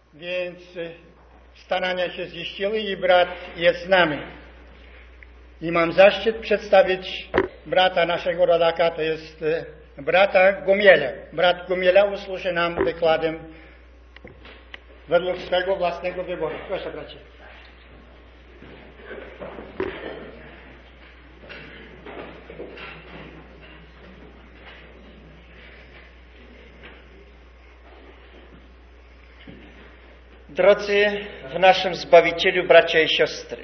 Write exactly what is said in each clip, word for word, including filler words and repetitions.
Więc starania się ziściły i brat jest z nami. I mam zaszczyt przedstawić brata naszego rodaka, to jest brata Gumiela. Brat Gumiela usłuży nam wykładem według swego własnego wyboru. Proszę, bracie. Drodzy w naszym Zbawicielu, bracia i siostry,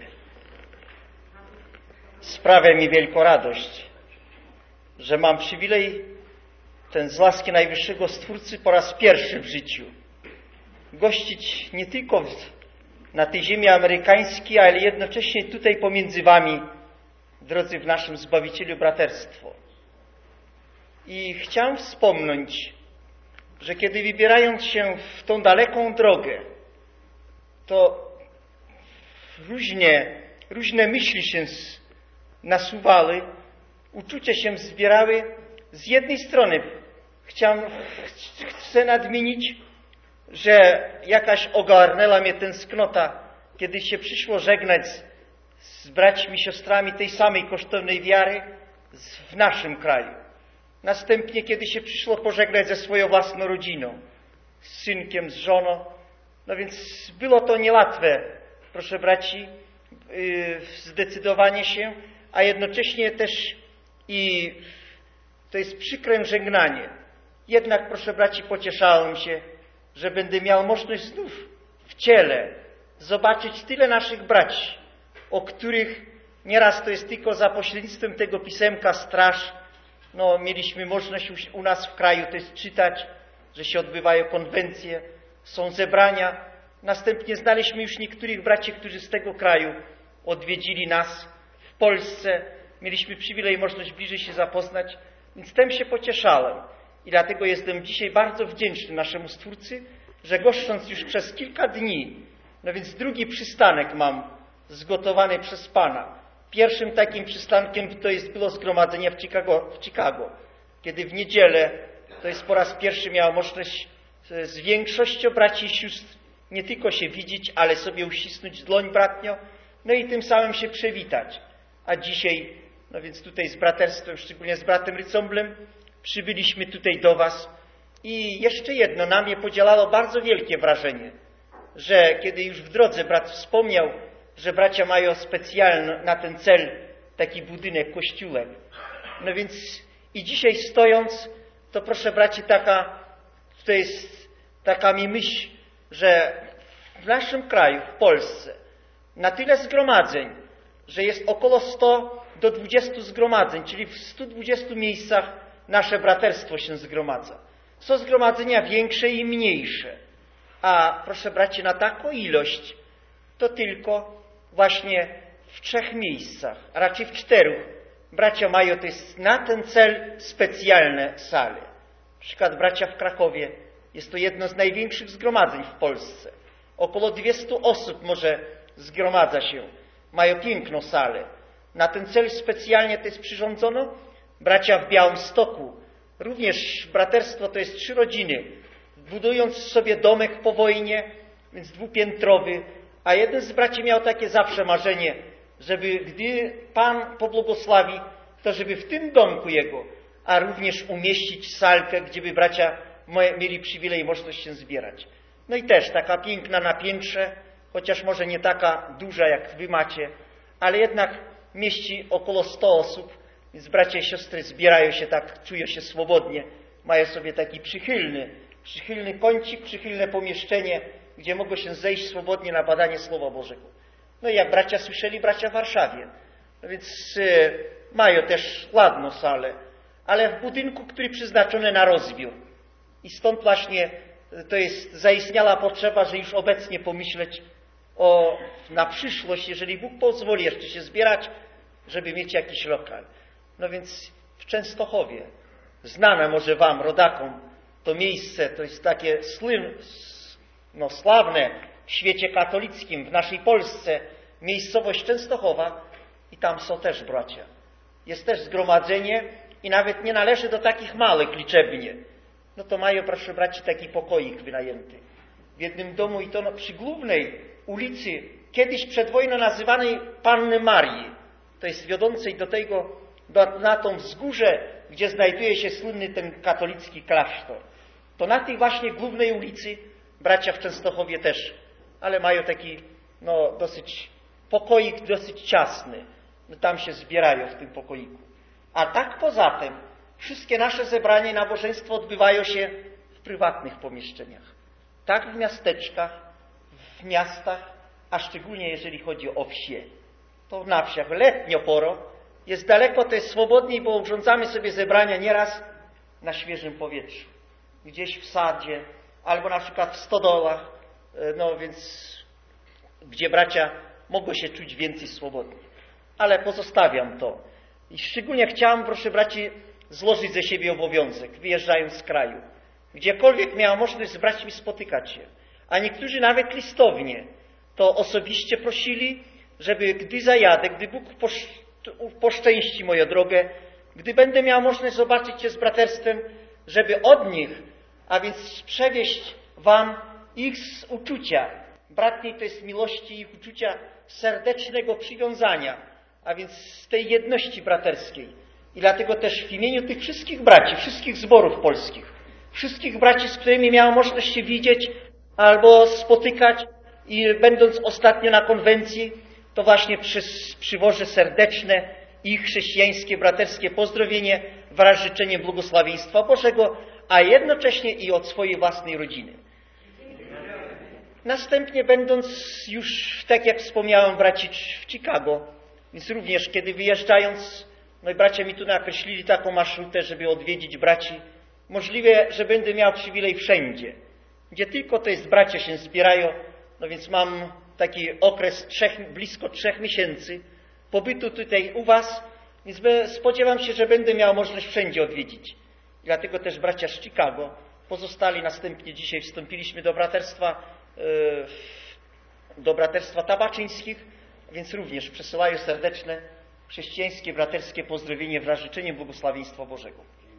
sprawia mi wielką radość, że mam przywilej ten z łaski Najwyższego Stwórcy po raz pierwszy w życiu gościć nie tylko w, na tej ziemi amerykańskiej, ale jednocześnie tutaj pomiędzy wami, drodzy w naszym Zbawicielu, braterstwo. I chciałem wspomnieć, że kiedy wybierając się w tą daleką drogę, to różnie, różne myśli się nasuwały, uczucia się zbierały. Z jednej strony chciałem, chcę nadmienić, że jakaś ogarnęła mnie tęsknota, kiedy się przyszło żegnać z, z braćmi, siostrami tej samej kosztownej wiary w naszym kraju. Następnie, kiedy się przyszło pożegnać ze swoją własną rodziną, z synkiem, z żoną. No więc było to niełatwe, proszę braci, yy, zdecydowanie się, a jednocześnie też i to jest przykre żegnanie. Jednak, proszę braci, pocieszałem się, że będę miał możliwość znów w ciele zobaczyć tyle naszych braci, o których nieraz to jest tylko za pośrednictwem tego pisemka Straż, no mieliśmy możliwość u nas w kraju to jest czytać, że się odbywają konwencje, są zebrania. Następnie znaliśmy już niektórych braci, którzy z tego kraju odwiedzili nas w Polsce. Mieliśmy przywilej, możliwość bliżej się zapoznać, więc tym się pocieszałem. I dlatego jestem dzisiaj bardzo wdzięczny naszemu Stwórcy, że goszcząc już przez kilka dni, no więc drugi przystanek mam zgotowany przez Pana. Pierwszym takim przystankiem to jest było zgromadzenie w Chicago, w Chicago, kiedy w niedzielę, to jest po raz pierwszy miałem możliwość z większością braci i sióstr nie tylko się widzieć, ale sobie uścisnąć dłoń bratnio, no i tym samym się przywitać. A dzisiaj, no więc tutaj z braterstwem, szczególnie z bratem Rycomblem, przybyliśmy tutaj do was i jeszcze jedno na mnie podzielało bardzo wielkie wrażenie, że kiedy już w drodze brat wspomniał, że bracia mają specjalny na ten cel taki budynek, kościółek. No więc i dzisiaj stojąc, to proszę braci, taka to jest taka mi myśl, że w naszym kraju, w Polsce, na tyle zgromadzeń, że jest około sto do dwudziestu zgromadzeń, czyli w stu dwudziestu miejscach nasze braterstwo się zgromadza. Są zgromadzenia większe i mniejsze, a proszę braci, na taką ilość to tylko właśnie w trzech miejscach, a raczej w czterech. Bracia mają to jest na ten cel specjalne sale. Na przykład bracia w Krakowie, jest to jedno z największych zgromadzeń w Polsce. Około dwiestu osób może zgromadza się. Mają piękną salę. Na ten cel specjalnie to jest przyrządzono. Bracia w Białymstoku, również braterstwo to jest trzy rodziny, budując sobie domek po wojnie, więc dwupiętrowy, a jeden z braci miał takie zawsze marzenie, żeby gdy Pan pobłogosławi, to żeby w tym domku jego, a również umieścić salkę, gdzie by bracia mieli przywilej i możliwość się zbierać. No i też taka piękna na piętrze, chociaż może nie taka duża jak wy macie, ale jednak mieści około stu osób, więc bracia i siostry zbierają się tak, czują się swobodnie, mają sobie taki przychylny, przychylny kącik, przychylne pomieszczenie, gdzie mogą się zejść swobodnie na badanie Słowa Bożego. No i jak bracia słyszeli, bracia w Warszawie, no więc y, mają też ładną salę, ale w budynku, który przeznaczony na rozbiór. I stąd właśnie to jest zaistniała potrzeba, że już obecnie pomyśleć o na przyszłość, jeżeli Bóg pozwoli jeszcze się zbierać, żeby mieć jakiś lokal. No więc w Częstochowie, znane może wam, rodakom, to miejsce, to jest takie slyn, no, sławne w świecie katolickim, w naszej Polsce, miejscowość Częstochowa i tam są też bracia. Jest też zgromadzenie i nawet nie należy do takich małych liczebnie. No to mają, proszę braci, taki pokoik wynajęty. w jednym domu i to przy głównej ulicy, kiedyś przed wojną nazywanej Panny Marii. To jest wiodącej do tego, do, na tą wzgórze, gdzie znajduje się słynny ten katolicki klasztor. To na tej właśnie głównej ulicy bracia w Częstochowie też, ale mają taki no, dosyć pokoik, dosyć ciasny. No, tam się zbierają w tym pokoiku. A tak poza tym wszystkie nasze zebrania i nabożeństwo odbywają się w prywatnych pomieszczeniach. Tak w miasteczkach, w miastach, a szczególnie jeżeli chodzi o wsie. To na wsiach letnio poro jest daleko, to jest swobodniej, bo urządzamy sobie zebrania nieraz na świeżym powietrzu. Gdzieś w sadzie, albo na przykład w stodołach, no więc gdzie bracia mogą się czuć więcej swobodnie. Ale pozostawiam to. I szczególnie chciałem, proszę braci, złożyć ze siebie obowiązek, wyjeżdżając z kraju. Gdziekolwiek miałem możliwość z braćmi spotykać się. A niektórzy nawet listownie to osobiście prosili, żeby gdy zajadę, gdy Bóg poszczęści moją drogę, gdy będę miał możliwość zobaczyć się z braterstwem, żeby od nich, a więc przewieźć wam ich z uczucia. Bratniej to jest miłości ich uczucia serdecznego przywiązania, a więc z tej jedności braterskiej. I dlatego też w imieniu tych wszystkich braci, wszystkich zborów polskich, wszystkich braci, z którymi miałem możliwość się widzieć albo spotykać i będąc ostatnio na konwencji, to właśnie przy, przywożę serdeczne i chrześcijańskie, braterskie pozdrowienie wraz z życzeniem błogosławieństwa Bożego, a jednocześnie i od swojej własnej rodziny. Następnie będąc już, tak jak wspomniałem, braci w Chicago, więc również kiedy wyjeżdżając, no i bracia mi tu nakreślili taką marszrutę, żeby odwiedzić braci, możliwe, że będę miał przywilej wszędzie, gdzie tylko to jest bracia się zbierają, no więc mam taki okres trzech, blisko trzech miesięcy pobytu tutaj u was, więc spodziewam się, że będę miał możliwość wszędzie odwiedzić. Dlatego też bracia z Chicago pozostali następnie, dzisiaj wstąpiliśmy do braterstwa, do braterstwa tabaczyńskich, więc również przesyłają serdeczne chrześcijańskie, braterskie pozdrowienie wraz z życzeniem błogosławieństwa Bożego.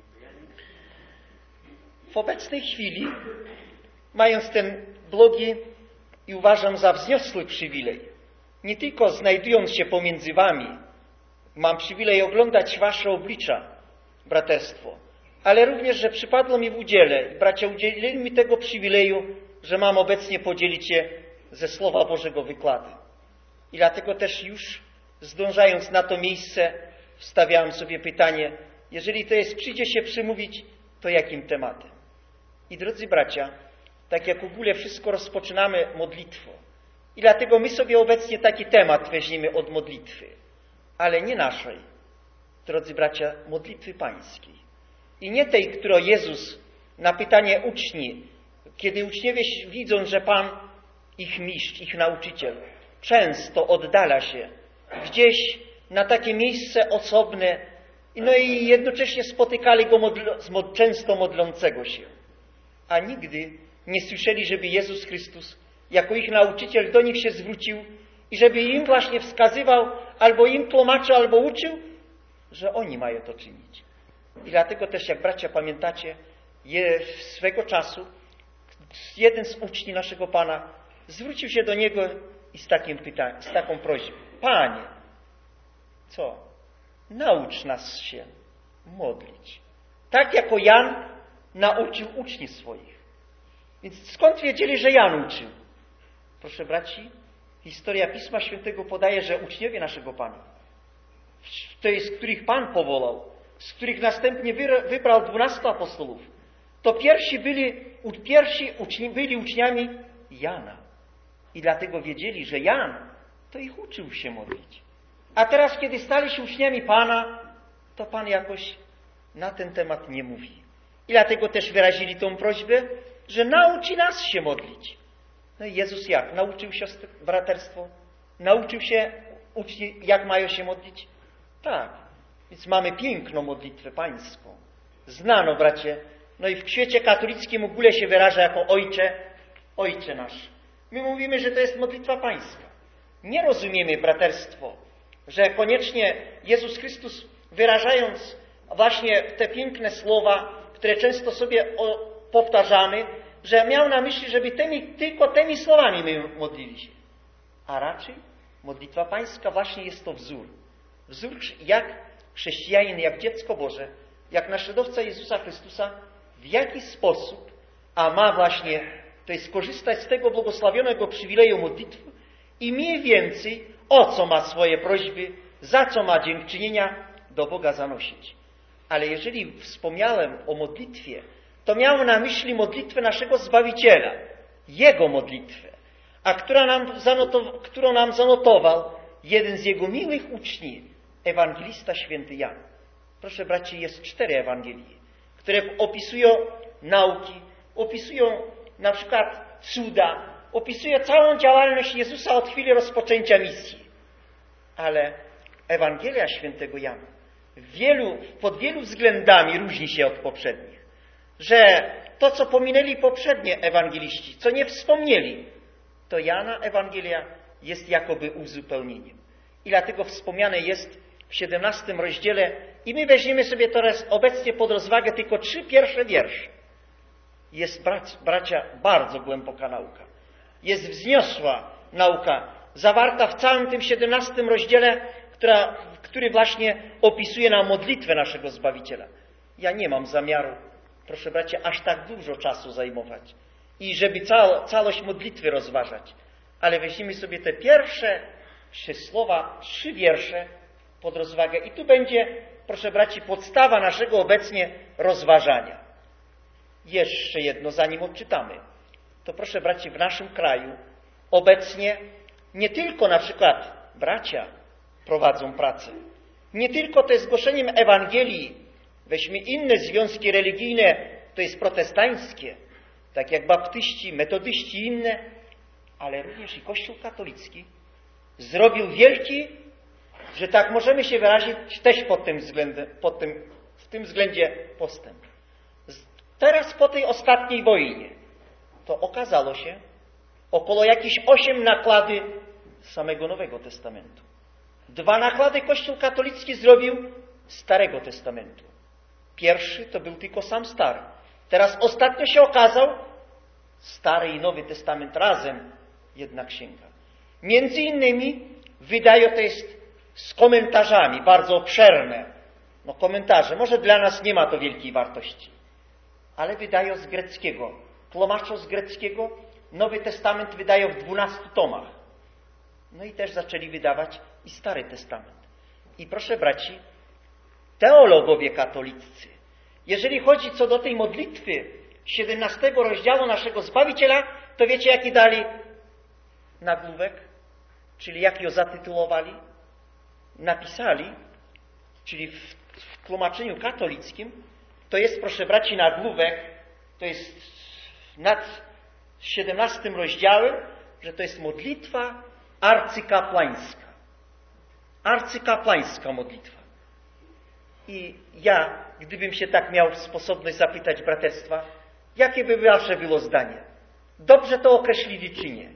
W obecnej chwili, mając ten blogi i uważam za wzniosły przywilej, nie tylko znajdując się pomiędzy wami, mam przywilej oglądać wasze oblicza, braterstwo, ale również, że przypadło mi w udziale, bracia udzielili mi tego przywileju, że mam obecnie podzielić się ze Słowa Bożego wykłady. I dlatego też już zdążając na to miejsce, wstawiałem sobie pytanie, jeżeli to jest, przyjdzie się przemówić, to jakim tematem? I drodzy bracia, tak jak w ogóle wszystko rozpoczynamy modlitwą. I dlatego my sobie obecnie taki temat weźmiemy od modlitwy, ale nie naszej, drodzy bracia, modlitwy pańskiej. I nie tej, którą Jezus na pytanie uczni, kiedy uczniowie widzą, że Pan, ich mistrz, ich nauczyciel, często oddala się gdzieś na takie miejsce osobne, no i jednocześnie spotykali Go modl- często modlącego się. A nigdy nie słyszeli, żeby Jezus Chrystus jako ich nauczyciel do nich się zwrócił i żeby im właśnie wskazywał, albo im tłumaczył, albo uczył, że oni mają to czynić. I dlatego też, jak bracia pamiętacie, je swego czasu jeden z uczniów naszego Pana zwrócił się do Niego i z takim pytaniem, z taką prośbą. Panie, co? Naucz nas się modlić. Tak jako Jan nauczył uczniów swoich. Więc skąd wiedzieli, że Jan uczył? Proszę braci, historia Pisma Świętego podaje, że uczniowie naszego Pana, to jest, których Pan powołał, z których następnie wybrał dwunastu apostołów, to pierwsi byli, pierwsi uczni, byli uczniami Jana. I dlatego wiedzieli, że Jan to ich uczył się modlić. A teraz, kiedy stali się uczniami Pana, to Pan jakoś na ten temat nie mówi. I dlatego też wyrazili tą prośbę, że nauczy nas się modlić. No i Jezus jak? Nauczył siostry, braterstwo? Nauczył się uczniów, jak mają się modlić? Tak. Więc mamy piękną modlitwę pańską. Znano, bracie. No i w świecie katolickim w ogóle się wyraża jako Ojcze, Ojcze nasz. My mówimy, że to jest modlitwa pańska. Nie rozumiemy, braterstwo, że koniecznie Jezus Chrystus, wyrażając właśnie te piękne słowa, które często sobie powtarzamy, że miał na myśli, żeby tymi, tylko tymi słowami my modlili się. A raczej modlitwa pańska właśnie jest to wzór. Wzór, jak chrześcijanin, jak dziecko Boże, jak naśladowca Jezusa Chrystusa, w jaki sposób, a ma właśnie, to jest korzystać z tego błogosławionego przywileju modlitwy i mniej więcej o co ma swoje prośby, za co ma dziękczynienia do Boga zanosić. Ale jeżeli wspomniałem o modlitwie, to miałem na myśli modlitwę naszego Zbawiciela, Jego modlitwę, a która nam zanotow- którą nam zanotował jeden z Jego miłych uczniów, ewangelista święty Jan. Proszę braci, jest cztery Ewangelie, które opisują nauki, opisują na przykład cuda, opisują całą działalność Jezusa od chwili rozpoczęcia misji. Ale Ewangelia świętego Jana wielu, pod wielu względami różni się od poprzednich. Że to, co pominęli poprzednie ewangeliści, co nie wspomnieli, to Jana Ewangelia jest jakoby uzupełnieniem. I dlatego wspomniane jest w siedemnastym rozdziale i my weźmiemy sobie teraz obecnie pod rozwagę tylko trzy pierwsze wiersze. Jest, brac, bracia, bardzo głęboka nauka. Jest wzniosła nauka, zawarta w całym tym siedemnastym rozdziale, która, który właśnie opisuje nam modlitwę naszego Zbawiciela. Ja nie mam zamiaru, proszę bracia, aż tak dużo czasu zajmować i żeby cał, całość modlitwy rozważać. Ale weźmiemy sobie te pierwsze trzy słowa, trzy wiersze pod rozwagę i tu będzie, proszę braci, podstawa naszego obecnie rozważania. Jeszcze jedno, zanim odczytamy. To proszę braci, w naszym kraju obecnie nie tylko na przykład bracia prowadzą pracę, nie tylko to jest głoszeniem Ewangelii, weźmy inne związki religijne, to jest protestanckie, tak jak baptyści, metodyści i inne, ale również i Kościół katolicki zrobił wielki, że tak możemy się wyrazić, też pod tym względem, pod tym, w tym względzie postęp. Teraz po tej ostatniej wojnie to okazało się około jakieś osiem naklady samego Nowego Testamentu. Dwa nakłady Kościół katolicki zrobił Starego Testamentu. Pierwszy to był tylko sam Stary. Teraz ostatnio się okazał Stary i Nowy Testament razem jedna księga. Między innymi wydaje to jest z komentarzami, bardzo obszerne. No komentarze, może dla nas nie ma to wielkiej wartości, ale wydają z greckiego. Tłumaczą z greckiego, Nowy Testament wydają w dwunastu tomach. No i też zaczęli wydawać i Stary Testament. I proszę braci, teologowie katoliccy, jeżeli chodzi co do tej modlitwy siedemnastego rozdziału naszego Zbawiciela, to wiecie jaki dali nagłówek? Czyli jak ją zatytułowali? Napisali, czyli w, w tłumaczeniu katolickim, to jest, proszę braci, nagłówek, to jest nad siedemnastym rozdziałem, że to jest modlitwa arcykapłańska. Arcykapłańska modlitwa. I ja, gdybym się tak miał sposobność zapytać braterstwa, jakie by wasze było zdanie? Dobrze to określili czy nie?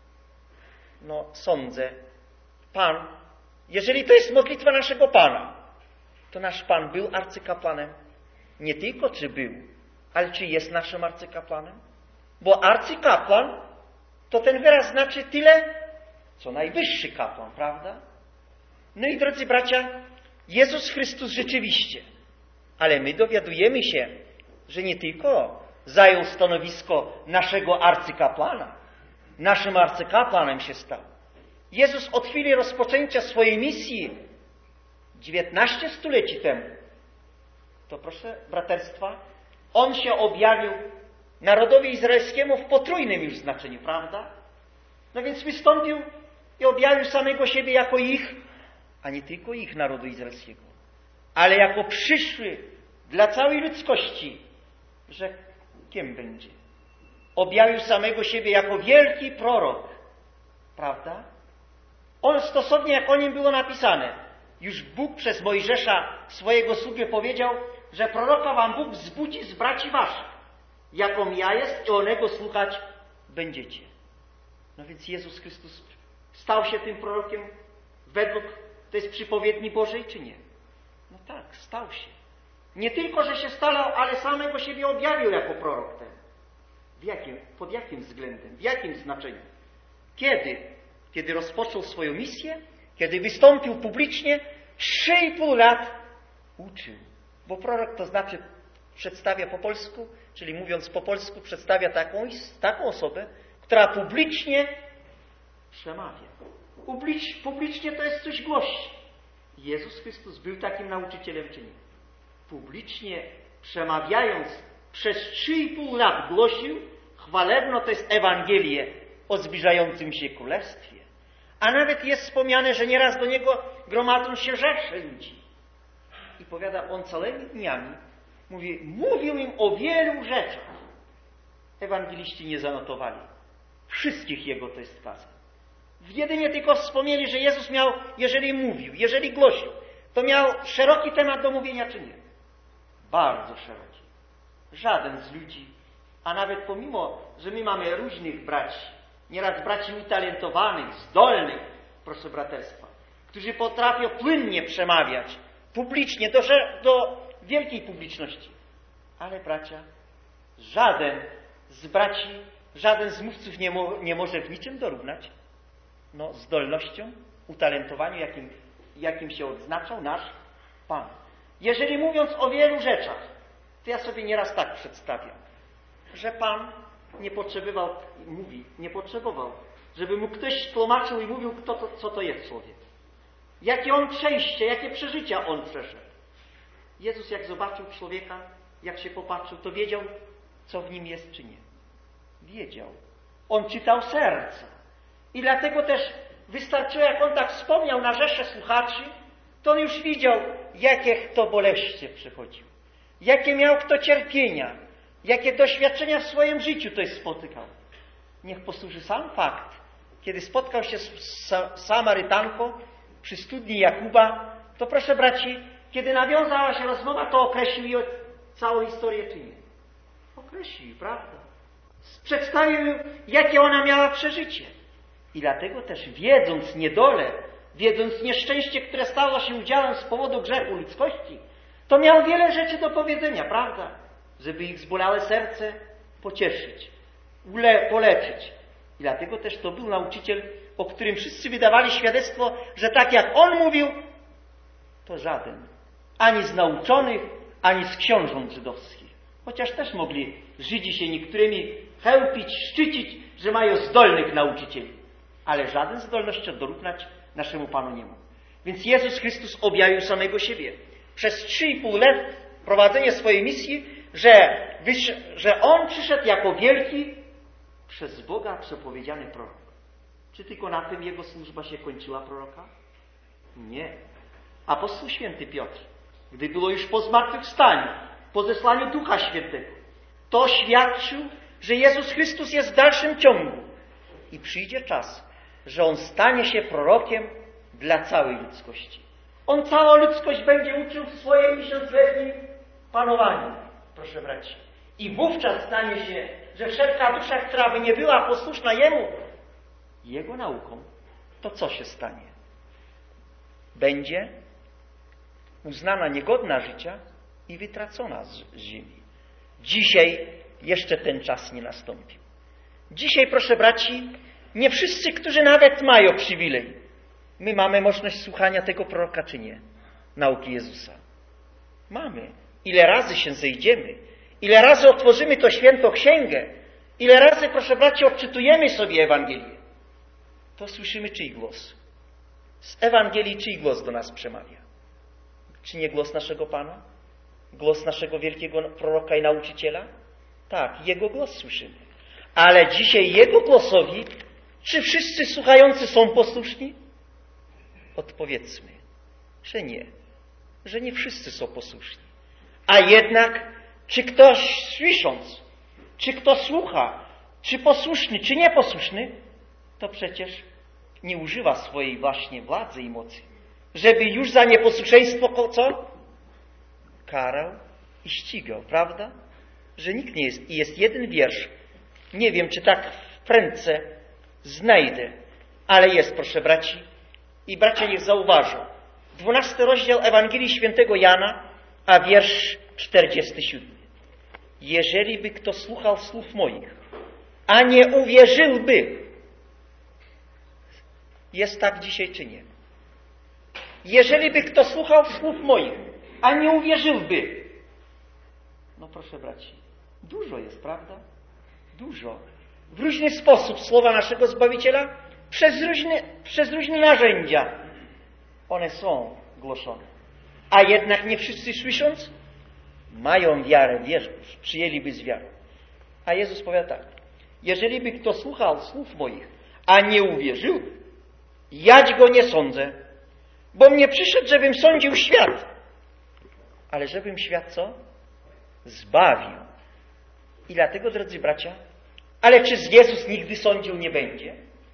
No, sądzę, Pan, jeżeli to jest modlitwa naszego Pana, to nasz Pan był arcykapłanem. Nie tylko czy był, ale czy jest naszym arcykapłanem? Bo arcykapłan to ten wyraz znaczy tyle, co najwyższy kapłan, prawda? No i drodzy bracia, Jezus Chrystus rzeczywiście, ale my dowiadujemy się, że nie tylko zajął stanowisko naszego arcykapłana, naszym arcykapłanem się stał. Jezus od chwili rozpoczęcia swojej misji dziewiętnaście stuleci temu, to proszę braterstwa, On się objawił narodowi izraelskiemu w potrójnym już znaczeniu, prawda? No więc wystąpił i objawił samego siebie jako ich, a nie tylko ich narodu izraelskiego, ale jako przyszły dla całej ludzkości, że kim będzie? Objawił samego siebie jako wielki prorok, prawda? On stosownie jak o nim było napisane, już Bóg przez Mojżesza swojego sługę powiedział, że proroka wam Bóg wzbudzi z braci waszych, jaką ja jest i onego słuchać będziecie. No więc Jezus Chrystus stał się tym prorokiem według, to jest przypowiedni Bożej czy nie? No tak, stał się. Nie tylko, że się stał, ale samego siebie objawił jako prorok ten. jakim, pod jakim względem? W jakim znaczeniu? Kiedy? Kiedy rozpoczął swoją misję? Kiedy wystąpił publicznie? Trzy i pół lat uczył. Bo prorok to znaczy przedstawia po polsku, czyli mówiąc po polsku, przedstawia taką, taką osobę, która publicznie przemawia. Publicz, publicznie to jest coś głosi. Jezus Chrystus był takim nauczycielem, czy nie? Publicznie przemawiając przez trzy i pół lat głosił chwalebno, to jest Ewangelię o zbliżającym się królestwie. A nawet jest wspomniane, że nieraz do niego gromadzą się rzesze ludzi. I powiada, on całymi dniami mówi, mówił im o wielu rzeczach. Ewangeliści nie zanotowali wszystkich jego to jest kazań. Jedynie tylko wspomnieli, że Jezus miał, jeżeli mówił, jeżeli głosił, to miał szeroki temat do mówienia, czy nie? Bardzo szeroki. Żaden z ludzi, a nawet pomimo, że my mamy różnych braci, nieraz braci utalentowanych, zdolnych, proszę braterstwa, którzy potrafią płynnie przemawiać, publicznie, do, do wielkiej publiczności. Ale bracia, żaden z braci, żaden z mówców nie, mo, nie może w niczym dorównać no, zdolnością, utalentowaniu, jakim, jakim się odznaczał nasz Pan. Jeżeli mówiąc o wielu rzeczach, to ja sobie nieraz tak przedstawiam, że Pan nie potrzebował, mówi, nie potrzebował, żeby mu ktoś tłumaczył i mówił, kto to, co to jest człowiek. Jakie on przejście, jakie przeżycia on przeszedł. Jezus jak zobaczył człowieka, jak się popatrzył, to wiedział, co w nim jest, czy nie. Wiedział. On czytał serca. I dlatego też wystarczyło, jak on tak wspomniał na rzeszę słuchaczy, to on już widział, jakie kto boleśnie przechodził. Jakie miał kto cierpienia. Jakie doświadczenia w swoim życiu to jest spotykał. Niech posłuży sam fakt, kiedy spotkał się z Samarytanką przy studni Jakuba, to proszę braci, kiedy nawiązała się rozmowa, to określił jej całą historię, czy nie? Określił, prawda? Przedstawił, jakie ona miała przeżycie. I dlatego też wiedząc niedolę, wiedząc nieszczęście, które stało się udziałem z powodu grzechu ludzkości, to miał wiele rzeczy do powiedzenia, prawda? Żeby ich zbolałe serce pocieszyć, ule, poleczyć. I dlatego też to był nauczyciel, o którym wszyscy wydawali świadectwo, że tak jak on mówił, to żaden, ani z nauczonych, ani z książąt żydowskich. Chociaż też mogli Żydzi się niektórymi chełpić, szczycić, że mają zdolnych nauczycieli. Ale żaden zdolnością dorównać naszemu Panu nie mógł. Więc Jezus Chrystus objawił samego siebie. Przez trzy i pół lat prowadzenia swojej misji, że, że On przyszedł jako wielki, przez Boga przepowiedziany prorok. Czy tylko na tym Jego służba się kończyła proroka? Nie. Apostoł święty Piotr, gdy było już po zmartwychwstaniu, po zesłaniu Ducha Świętego, to świadczył, że Jezus Chrystus jest w dalszym ciągu. I przyjdzie czas, że On stanie się prorokiem dla całej ludzkości. On całą ludzkość będzie uczył w swoim tysiącletnim panowaniu, proszę braci. I wówczas stanie się, że wszelka dusza, która by nie była posłuszna Jemu, Jego nauką, to co się stanie? Będzie uznana niegodna życia i wytracona z ziemi. Dzisiaj jeszcze ten czas nie nastąpił. Dzisiaj, proszę braci, nie wszyscy, którzy nawet mają przywilej. My mamy możliwość słuchania tego proroka, czy nie? Nauki Jezusa. Mamy. Ile razy się zejdziemy, ile razy otworzymy to świętą księgę, ile razy, proszę braci, odczytujemy sobie Ewangelię, to słyszymy czyj głos. Z Ewangelii czyj głos do nas przemawia? Czy nie głos naszego Pana? Głos naszego wielkiego proroka i nauczyciela? Tak, Jego głos słyszymy. Ale dzisiaj Jego głosowi, czy wszyscy słuchający są posłuszni? Odpowiedzmy, że nie. Że nie wszyscy są posłuszni. A jednak, czy ktoś słysząc, czy kto słucha, czy posłuszny, czy nieposłuszny, to przecież nie używa swojej właśnie władzy i mocy, żeby już za nieposłuszeństwo co? Karał i ścigał, prawda? Że nikt nie jest. I jest jeden wiersz. Nie wiem, czy tak w prędce znajdę, ale jest, proszę braci. I bracia niech zauważą. Dwunasty rozdział Ewangelii Świętego Jana, a wiersz czterdziesty siódmy. Jeżeli by kto słuchał słów moich a nie uwierzyłby. Jest tak dzisiaj czy nie? Jeżeli by kto słuchał słów moich, a nie uwierzyłby. No proszę braci, dużo jest, prawda? Dużo. W różny sposób słowa naszego Zbawiciela, przez różne, przez różne narzędzia one są głoszone. A jednak nie wszyscy słysząc, mają wiarę, wierzą, przyjęliby z wiarą. A Jezus powiada tak, jeżeli by kto słuchał słów moich, a nie uwierzył, jać go nie sądzę, bo mnie przyszedł, żebym sądził świat, ale żebym świat co? Zbawił. I dlatego, drodzy bracia, ale czy Jezus nigdy sądził nie będzie?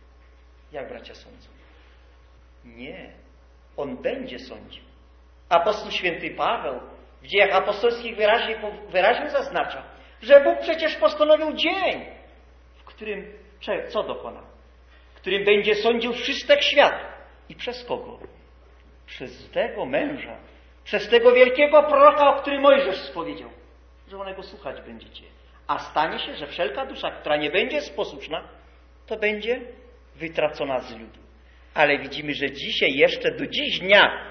Jak bracia sądzą? Nie. On będzie sądził. Apostoł święty Paweł w Dziejach Apostolskich wyraźnie, wyraźnie zaznacza, że Bóg przecież postanowił dzień, w którym co dokona? W którym będzie sądził wszystek świat. I przez kogo? Przez tego męża, przez tego wielkiego proroka, o którym Mojżesz spowiedział, że onego słuchać będziecie. A stanie się, że wszelka dusza, która nie będzie posłuszna, to będzie wytracona z ludu. Ale widzimy, że dzisiaj, jeszcze do dziś dnia,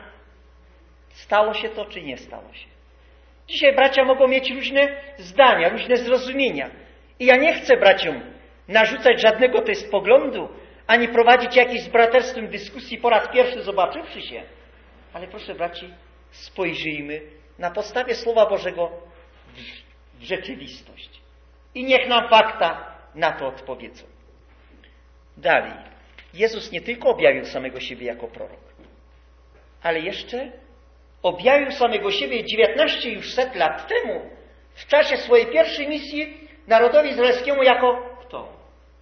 stało się to, czy nie stało się. Dzisiaj bracia mogą mieć różne zdania, różne zrozumienia. I ja nie chcę braciom narzucać żadnego test poglądu, ani prowadzić jakiejś z braterstwem dyskusji po raz pierwszy zobaczywszy się. Ale proszę braci, spojrzyjmy na podstawie Słowa Bożego w, w rzeczywistość. I niech nam fakta na to odpowiedzą. Dalej. Jezus nie tylko objawił samego siebie jako prorok, ale jeszcze objawił samego siebie dziewiętnaście już set lat temu, w czasie swojej pierwszej misji narodowi izraelskiemu jako kto?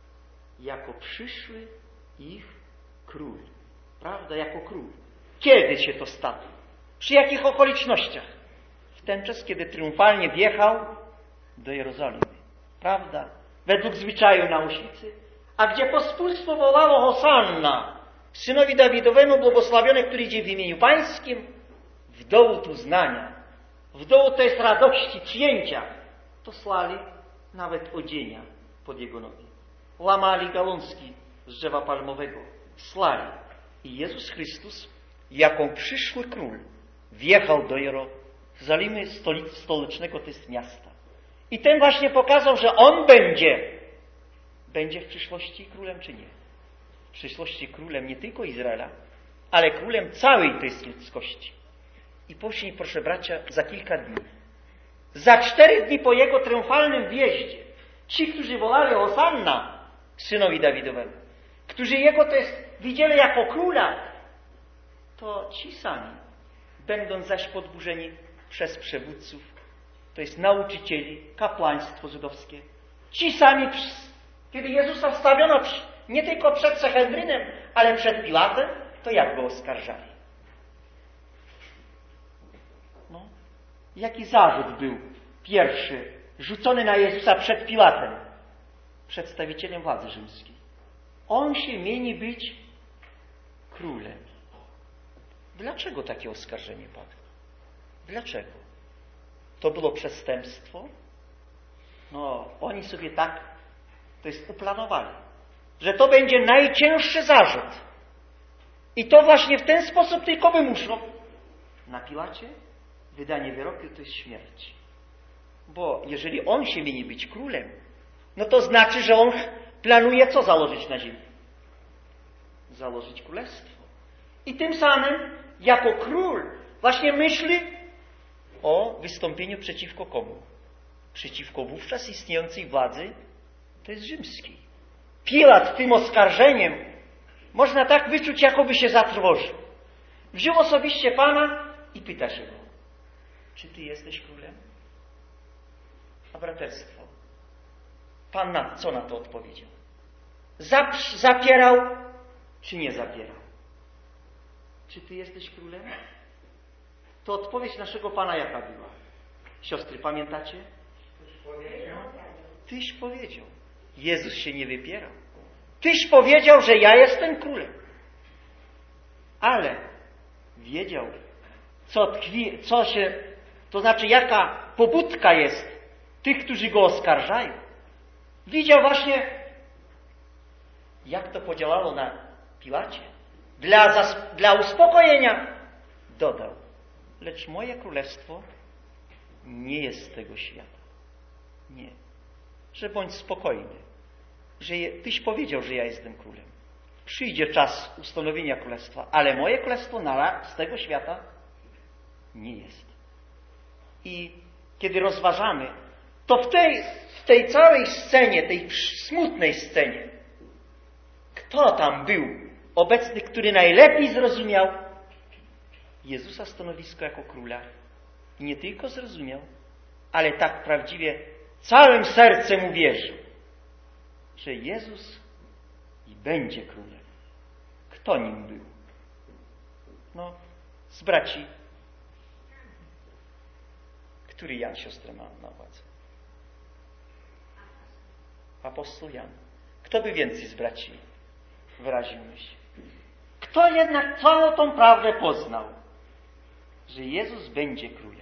Jako przyszły ich król. Prawda? Jako król. Kiedy się to stało? Przy jakich okolicznościach? W ten czas, kiedy triumfalnie wjechał do Jerozolimy. Prawda? Według zwyczaju na Łuśnicy. A gdzie pospólstwo wołało Hosanna, synowi Dawidowemu błogosławiony, który idzie w imieniu Pańskim, w dowód uznania, w dowód to jest radości, przyjęcia, to slali nawet odzienia pod jego nogi. Łamali gałązki z drzewa palmowego. Slali. I Jezus Chrystus, jako przyszły król, wjechał do Jerozolimy, stolicy stołecznego, to jest miasta. I ten właśnie pokazał, że On będzie, będzie w przyszłości królem czy nie. W przyszłości królem nie tylko Izraela, ale królem całej tej ludzkości. I później, proszę bracia, za kilka dni, za cztery dni po Jego triumfalnym wjeździe, ci, którzy wolali Hosanna, synowi Dawidowemu, którzy Jego to jest widzieli jako króla, to ci sami, będąc zaś podburzeni przez przywódców, to jest nauczycieli, kapłaństwo żydowskie, ci sami, kiedy Jezusa stawiono nie tylko przed Sanhedrynem, ale przed Pilatem, to jak go oskarżali? No, jaki zarzut był pierwszy rzucony na Jezusa przed Pilatem, przedstawicielem władzy rzymskiej? On się mieni być królem. Dlaczego takie oskarżenie padło? Dlaczego? To było przestępstwo? No, oni sobie tak, to jest uplanowali, że to będzie najcięższy zarzut. I to właśnie w ten sposób tylko wymuszą. Na Pilacie wydanie wyroku to jest śmierć. Bo jeżeli on się mieni być królem, no to znaczy, że on planuje co założyć na ziemi? Założyć królestwo. I tym samym, jako król, właśnie myśli o wystąpieniu przeciwko komu? Przeciwko wówczas istniejącej władzy, to jest rzymskiej. Pilat tym oskarżeniem, można tak wyczuć, jakoby się zatrwożył. Wziął osobiście Pana i pyta się go, czy Ty jesteś królem? A braterstwo, Pan na, co na to odpowiedział? Zap, zapierał, czy nie zapierał? Czy Ty jesteś królem? To odpowiedź naszego Pana jaka była? Siostry, pamiętacie? Tyś powiedział. Tyś powiedział. Jezus się nie wypierał. Tyś powiedział, że ja jestem królem. Ale wiedział, co tkwi, co się, to znaczy jaka pobudka jest tych, którzy go oskarżają. Widział właśnie, jak to podziałało na Piłacie. Dla, zas- dla uspokojenia dodał, lecz moje królestwo nie jest z tego świata. Nie. Że bądź spokojny, że je, Tyś powiedział, że ja jestem królem. Przyjdzie czas ustanowienia królestwa, ale moje królestwo na, z tego świata nie jest. I kiedy rozważamy, to w tej, w tej całej scenie, tej smutnej scenie, kto tam był obecny, który najlepiej zrozumiał Jezusa stanowisko jako króla? I nie tylko zrozumiał, ale tak prawdziwie całym sercem uwierzył, że Jezus i będzie królem. Kto nim był? No, z braci, który Jan siostrę ma na uwadze? Apostoł Jan. Kto by więcej z braci wyraził myśl? Kto jednak całą tą prawdę poznał, że Jezus będzie królem?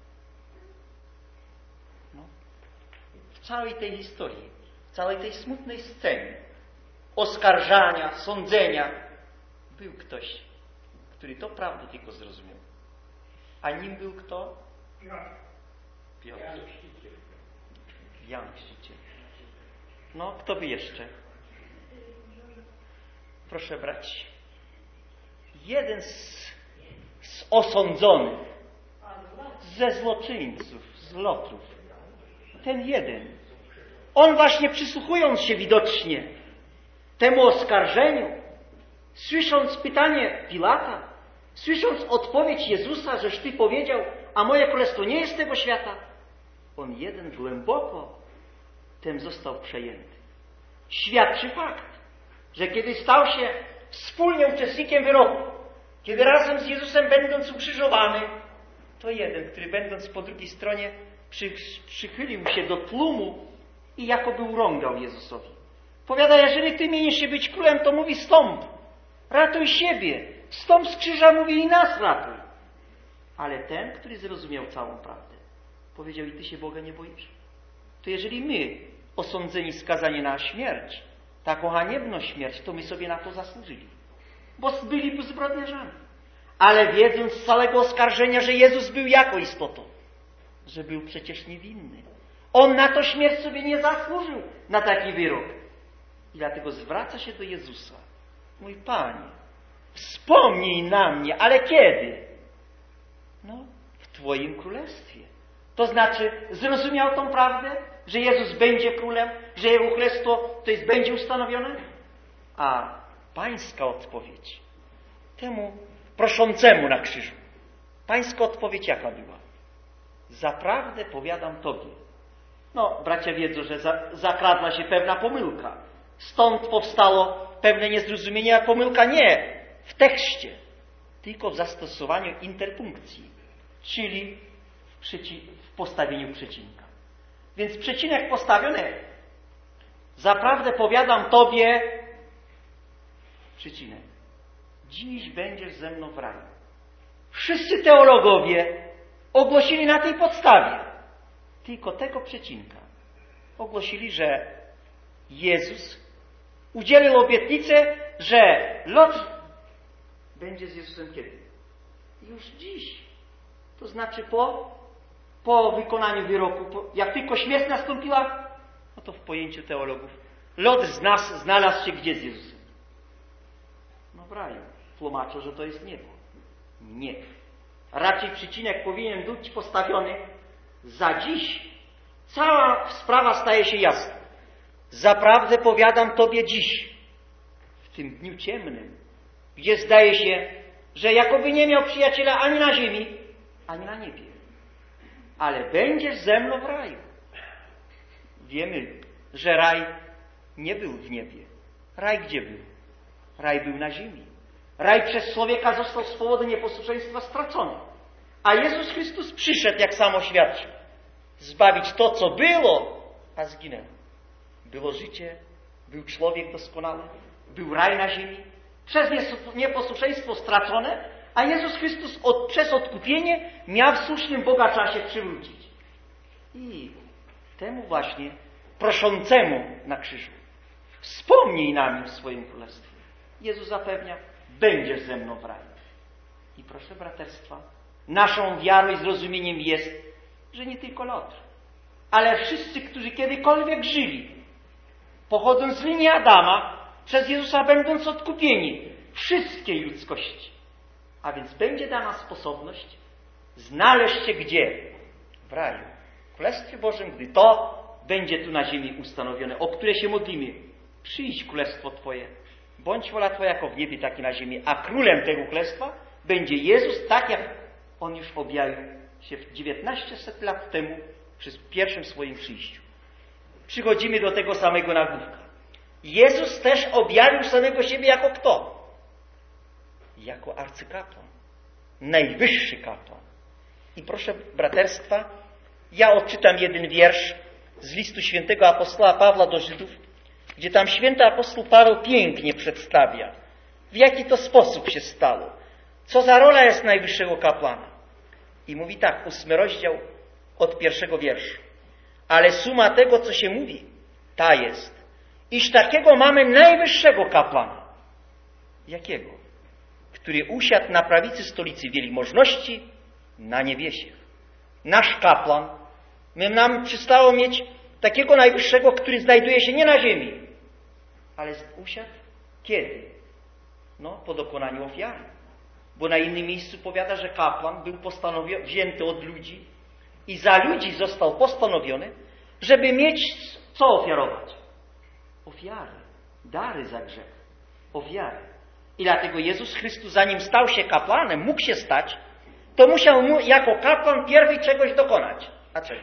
No, w całej tej historii, w całej tej smutnej scenie oskarżania, sądzenia był ktoś, który to prawdę tylko zrozumiał. A nim był kto? Piotr. Jan Chrzciciel. No, kto by jeszcze? Proszę brać. Jeden z, z osądzonych, ze złoczyńców, z lotrów. Ten jeden. On właśnie przysłuchując się widocznie temu oskarżeniu, słysząc pytanie Pilata, słysząc odpowiedź Jezusa, żeś Ty powiedział, a moje królestwo nie jest tego świata, on jeden głęboko tym został przejęty. Świadczy fakt, że kiedy stał się wspólnie uczestnikiem wyroku, kiedy razem z Jezusem będąc ukrzyżowany, to jeden, który będąc po drugiej stronie przy, przychylił się do tłumu i jakoby urągał Jezusowi. Powiada, jeżeli Ty mienisz się być królem, to mówi stąp, ratuj siebie, stąp z krzyża, mówi i nas ratuj. Ale ten, który zrozumiał całą prawdę, powiedział, i Ty się Boga nie boisz? To jeżeli my, osądzeni, skazani na śmierć, taką haniebną śmierć, to my sobie na to zasłużyli. Bo byliby zbrodniarzami. Ale wiedząc z całego oskarżenia, że Jezus był jaką istotą? Że był przecież niewinny. On na to śmierć sobie nie zasłużył, na taki wyrok. I dlatego zwraca się do Jezusa. Mój Panie, wspomnij na mnie, ale kiedy? No, w Twoim królestwie. To znaczy, zrozumiał tą prawdę, że Jezus będzie królem, że Jego królestwo to jest będzie ustanowione? A Pańska odpowiedź temu proszącemu na krzyżu, Pańska odpowiedź jaka była? Zaprawdę powiadam Tobie. No, bracia wiedzą, że za, zakradła się pewna pomyłka. Stąd powstało pewne niezrozumienie, a pomyłka nie w tekście, tylko w zastosowaniu interpunkcji, czyli w, przeci- w postawieniu przecinka. Więc przecinek postawiony, zaprawdę powiadam Tobie, przecinek, dziś będziesz ze mną w raju. Wszyscy teologowie ogłosili na tej podstawie tylko tego przecinka. Ogłosili, że Jezus udzielił obietnicę, że Lot będzie z Jezusem kiedy? Już dziś. To znaczy po, po wykonaniu wyroku. Po, jak tylko śmierć nastąpiła, no to w pojęciu teologów Lot z nas znalazł się gdzie z Jezusem? No w raju. Tłumaczą, że to jest niebo. Nie. Raczej przycinek powinien być postawiony za dziś. Cała sprawa staje się jasna. Zaprawdę powiadam Tobie dziś, w tym dniu ciemnym, gdzie zdaje się, że jakoby nie miał przyjaciela ani na ziemi, ani na niebie. Ale będziesz ze mną w raju. Wiemy, że raj nie był w niebie. Raj gdzie był? Raj był na ziemi. Raj przez człowieka został z powodu nieposłuszeństwa stracony. A Jezus Chrystus przyszedł, jak sam oświadczył, zbawić to, co było, a zginęło. Było życie, był człowiek doskonały, był raj na ziemi, przez nieposłuszeństwo stracone, a Jezus Chrystus od, przez odkupienie miał w słusznym Boga czasie przywrócić. I temu właśnie proszącemu na krzyżu: wspomnij nami w swoim królestwie. Jezus zapewnia: będziesz ze mną w raju. I proszę braterstwa, naszą wiarą i zrozumieniem jest, że nie tylko Lot, ale wszyscy, którzy kiedykolwiek żyli, pochodząc z linii Adama, przez Jezusa będąc odkupieni, wszystkiej ludzkości. A więc będzie dana sposobność znaleźć się gdzie? W raju, w Królestwie Bożym, gdy to będzie tu na ziemi ustanowione, o które się modlimy. Przyjdź królestwo Twoje, bądź wola Twoja jako w niebie, tak i na ziemi. A królem tego królestwa będzie Jezus, tak jak On już objawił się dziewiętnaście lat temu przy pierwszym swoim przyjściu. Przychodzimy do tego samego nagłówka. Jezus też objawił samego siebie jako kto? Jako arcykapłan. Najwyższy kapłan. I proszę braterstwa, ja odczytam jeden wiersz z listu świętego apostoła Pawła do Żydów, gdzie tam święty apostoł Paweł pięknie przedstawia, w jaki to sposób się stało, co za rola jest najwyższego kapłana. I mówi tak, ósmy rozdział od pierwszego wiersza. Ale suma tego, co się mówi, ta jest, iż takiego mamy najwyższego kapłana. Jakiego? Który usiadł na prawicy stolicy wielmożności na niebiesiech. Nasz kapłan, my nam przystało mieć takiego najwyższego, który znajduje się nie na ziemi, ale usiadł kiedy? No, po dokonaniu ofiary. Bo na innym miejscu powiada, że kapłan był postanowiony, wzięty od ludzi i za ludzi został postanowiony, żeby mieć co ofiarować? Ofiary, dary za grzech, ofiary. I dlatego Jezus Chrystus, zanim stał się kapłanem, mógł się stać, to musiał mu jako kapłan pierwej czegoś dokonać. A czego?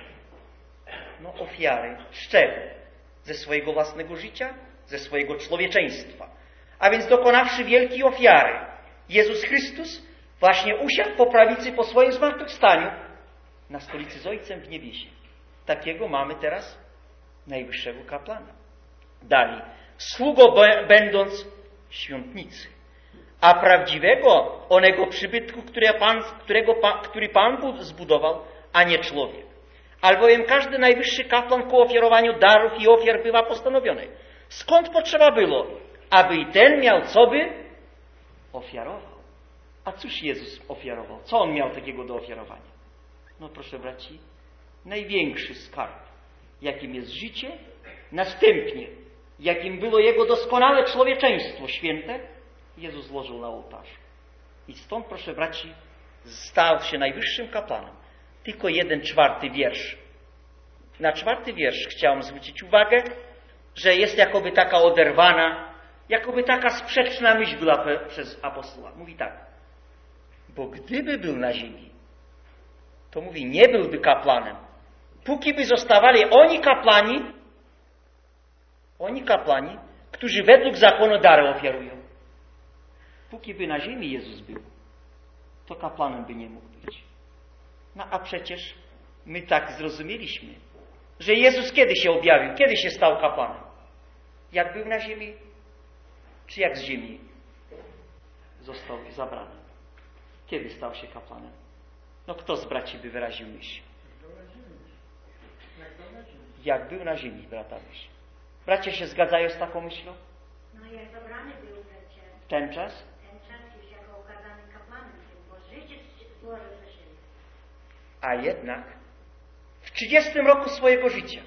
No ofiary. Z czego? Ze swojego własnego życia? Ze swojego człowieczeństwa. A więc dokonawszy wielkiej ofiary, Jezus Chrystus właśnie usiadł po prawicy po swoim zmartwychwstaniu na stolicy z Ojcem w niebiesie. Takiego mamy teraz najwyższego kapłana. Dalej. Sługo będąc świątnicy, a prawdziwego onego przybytku, które Pan, którego Pan, który Pan zbudował, a nie człowiek. Albowiem każdy najwyższy kapłan ku ofiarowaniu darów i ofiar bywa postanowiony. Skąd potrzeba było, aby i ten miał co by ofiarował? A cóż Jezus ofiarował? Co On miał takiego do ofiarowania? No proszę braci, największy skarb, jakim jest życie, następnie, jakim było Jego doskonałe człowieczeństwo święte, Jezus złożył na ołtarzu. I stąd, proszę braci, stał się najwyższym kapłanem. Tylko jeden czwarty wiersz. Na czwarty wiersz chciałem zwrócić uwagę, że jest jakoby taka oderwana, jakoby taka sprzeczna myśl była przez apostoła. Mówi tak, bo gdyby był na ziemi, to mówi, nie byłby kapłanem. Póki by zostawali oni kapłani, oni kapłani, którzy według zakonu dary ofiarują. Póki by na ziemi Jezus był, to kapłanem by nie mógł być. No a przecież my tak zrozumieliśmy, że Jezus kiedy się objawił, kiedy się stał kapłanem? Jak był na ziemi, czy jak z ziemi został zabrany? Kiedy stał się kapłanem? No kto z braci by wyraził myśl? Jak był na ziemi, brata myśl. Bracia się zgadzają z taką myślą? No jak zabrany był przecież. Ten czas? Ten czas już jako okazany kapłanem był, bo życie złożył za siebie. A jednak w trzydziestym roku swojego życia,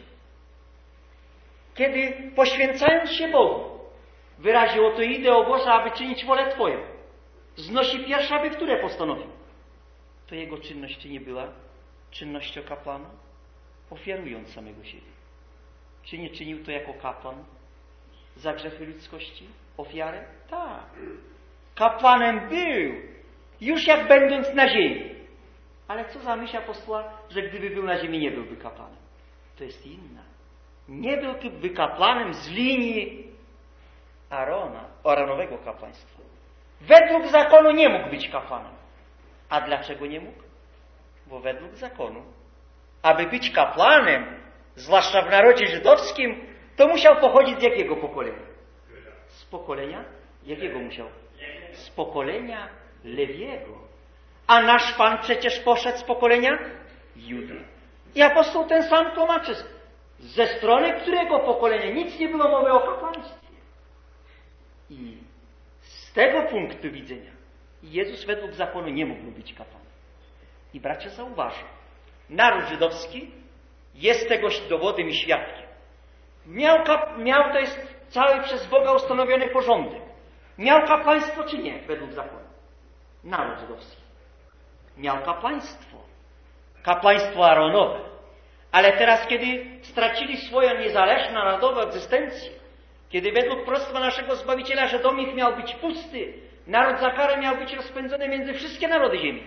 kiedy poświęcając się Bogu, wyraził, oto idę, o Boże, aby czynić wolę Twoją, znosi pierwsze, aby które postanowił, to jego czynność czy nie była czynnością kapłana? Ofiarując samego siebie. Czy nie czynił to jako kapłan za grzechy ludzkości? Ofiarę? Tak. Kapłanem był, już jak będąc na ziemi. Ale co za myśl apostoła, że gdyby był na ziemi, nie byłby kapłanem? To jest inna. Nie byłby kapłanem z linii Arona, Aaronowego kapłaństwa. Według zakonu nie mógł być kapłanem. A dlaczego nie mógł? Bo według zakonu, aby być kapłanem, zwłaszcza w narodzie żydowskim, to musiał pochodzić z jakiego pokolenia? Z pokolenia? Jakiego musiał? Z pokolenia Lewiego. A nasz Pan przecież poszedł z pokolenia Judy. I apostoł ten sam tłumaczy. ze strony którego pokolenia nic nie było mowy o kapłaństwie. I z tego punktu widzenia Jezus według zakonu nie mógł być kapłanem. I bracia, zauważą, naród żydowski jest tegoś dowodem i świadkiem. Miał, kap, miał to jest cały przez Boga ustanowiony porządek. Miał kapłaństwo czy nie według zakonu? Naród żydowski miał kapłaństwo. Kapłaństwo Aaronowe. Ale teraz, kiedy stracili swoją niezależną narodową egzystencję, kiedy według proroctwa naszego Zbawiciela, że dom ich miał być pusty, naród za karę miał być rozpędzony między wszystkie narody ziemi.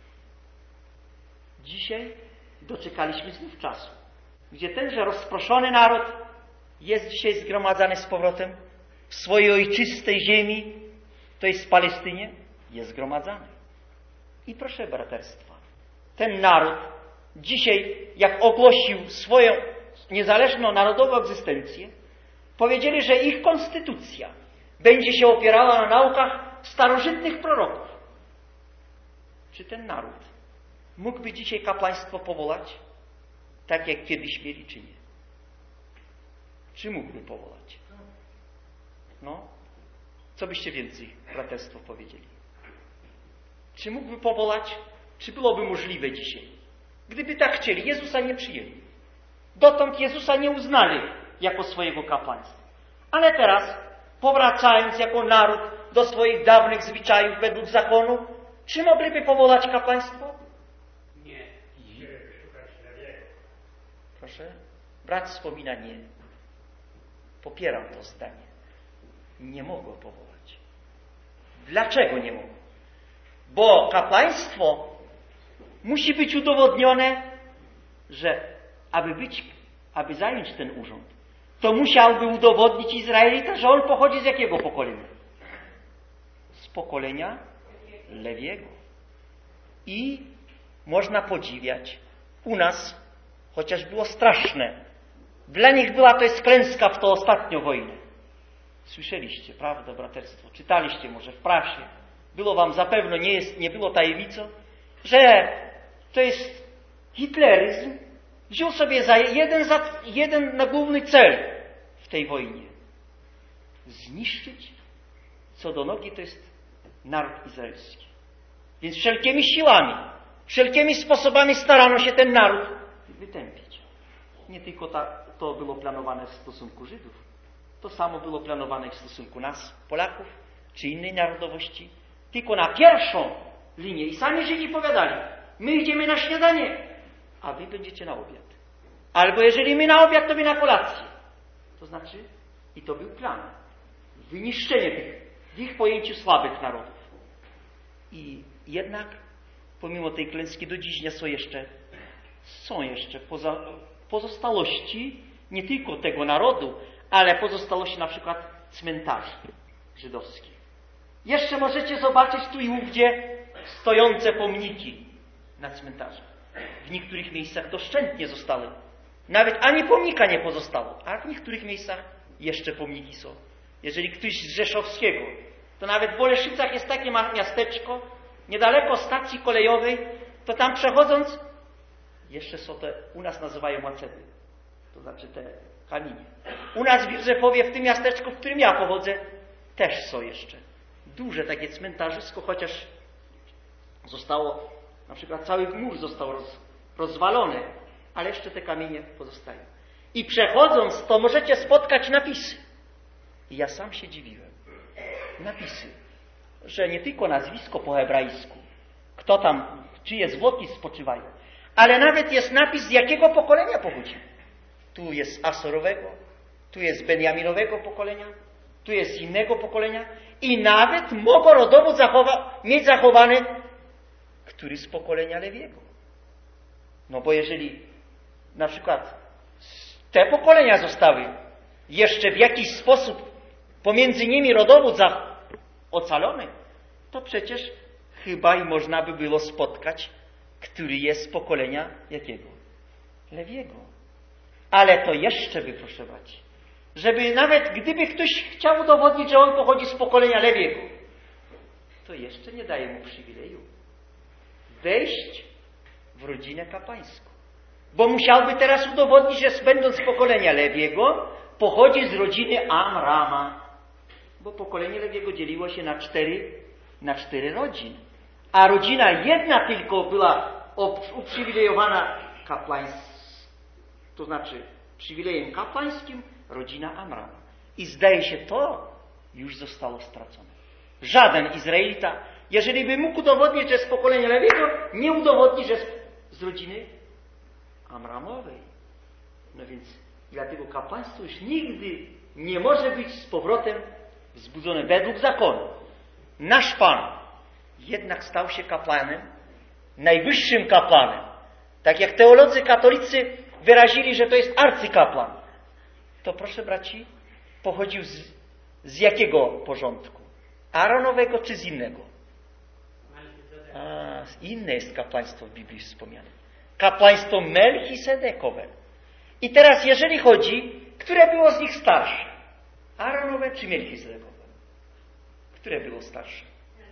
Dzisiaj doczekaliśmy znów czasu, gdzie tenże rozproszony naród jest dzisiaj zgromadzany z powrotem w swojej ojczystej ziemi, to jest w Palestynie, jest zgromadzany. I proszę braterstwa, ten naród dzisiaj, jak ogłosił swoją niezależną narodową egzystencję, powiedzieli, że ich konstytucja będzie się opierała na naukach starożytnych proroków. Czy ten naród mógłby dzisiaj kapłaństwo powołać, tak jak kiedyś mieli, czy nie? Czy mógłby powołać? No, co byście więcej, braterstwo, powiedzieli? Czy mógłby powołać? Czy byłoby możliwe dzisiaj? Gdyby tak chcieli, Jezusa nie przyjęli. Dotąd Jezusa nie uznali jako swojego kapłaństwa. Ale teraz, powracając jako naród do swoich dawnych zwyczajów według zakonu, czy mogliby powołać kapłaństwo? Nie. Proszę? Brat wspomina nie. Popieram to zdanie. Nie mogło powołać. Dlaczego nie mogło? Bo kapłaństwo musi być udowodnione, że aby być, aby zająć ten urząd, to musiałby udowodnić Izraelita, że on pochodzi z jakiego pokolenia? Z pokolenia Lewiego. I można podziwiać u nas, chociaż było straszne. Dla nich była to jest klęska w tą ostatnią wojnę. Słyszeliście, prawda, braterstwo? Czytaliście może w prasie. Było wam zapewne, nie, jest, nie było tajemnicą, że to jest hitleryzm. Wziął sobie za jeden, za jeden na główny cel w tej wojnie. Zniszczyć co do nogi to jest naród izraelski. Więc wszelkimi siłami, wszelkimi sposobami starano się ten naród wytępić. Nie tylko ta, to było planowane w stosunku Żydów. To samo było planowane w stosunku nas, Polaków, czy innej narodowości. Tylko na pierwszą linię. I sami Żydzi powiadali, my idziemy na śniadanie, a wy będziecie na obiad. Albo jeżeli my na obiad, to wy na kolację. To znaczy, i to był plan. Wyniszczenie tych, w ich pojęciu słabych narodów. I jednak, pomimo tej klęski do dziś są jeszcze, są jeszcze poza, pozostałości nie tylko tego narodu, ale pozostałości na przykład cmentarzy żydowskich. Jeszcze możecie zobaczyć tu i ówdzie stojące pomniki na cmentarzach. W niektórych miejscach doszczętnie zostały. Nawet ani pomnika nie pozostało, a w niektórych miejscach jeszcze pomniki są. Jeżeli ktoś z Rzeszowskiego, to nawet w Oleszycach jest takie miasteczko, niedaleko stacji kolejowej, to tam przechodząc, jeszcze są te, u nas nazywają macety, to znaczy te kamienie. U nas w Józefowie, w tym miasteczku, w którym ja pochodzę, też są jeszcze duże takie cmentarzysko, chociaż zostało, na przykład cały mur został roz, rozwalony, ale jeszcze te kamienie pozostają. I przechodząc, to możecie spotkać napisy. I ja sam się dziwiłem. Napisy, że nie tylko nazwisko po hebrajsku, kto tam, czyje zwłoki spoczywają, ale nawet jest napis, z jakiego pokolenia pochodzi. Tu jest Asorowego, tu jest Benjaminowego pokolenia, tu jest innego pokolenia i nawet mogą rodowód zachowa, mieć zachowany, który z pokolenia Lewiego. No bo jeżeli na przykład te pokolenia zostały jeszcze w jakiś sposób pomiędzy nimi rodowód za ocalony, to przecież chyba i można by było spotkać, który jest z pokolenia jakiego? Lewiego. Ale to jeszcze by, proszę brać, żeby nawet gdyby ktoś chciał udowodnić, że on pochodzi z pokolenia Lewiego, to jeszcze nie daje mu przywileju wejść w rodzinę kapłańską. Bo musiałby teraz udowodnić, że będąc z pokolenia Lewiego, pochodzi z rodziny Amrama. Bo pokolenie Lewiego dzieliło się na cztery, na cztery rodziny. A rodzina jedna tylko była uprzywilejowana kapłaństwem, to znaczy przywilejem kapłańskim, rodzina Amrama. I zdaje się, to już zostało stracone. Żaden Izraelita, jeżeli by mógł udowodnić, że z pokolenia Lewiego, nie udowodni, że z rodziny Amramowej. No więc dlatego kapłaństwo już nigdy nie może być z powrotem wzbudzone według zakonu. Nasz Pan jednak stał się kapłanem, najwyższym kapłanem. Tak jak teolodzy katolicy wyrazili, że to jest arcykapłan. To proszę braci, pochodził z, z jakiego porządku? Aaronowego czy z innego? A, inne jest kapłaństwo w Biblii wspomniane. Kapłaństwo Melchisedekowe. I teraz jeżeli chodzi, które było z nich starsze? Aaronowe czy Melchisedekowe? Które było starsze?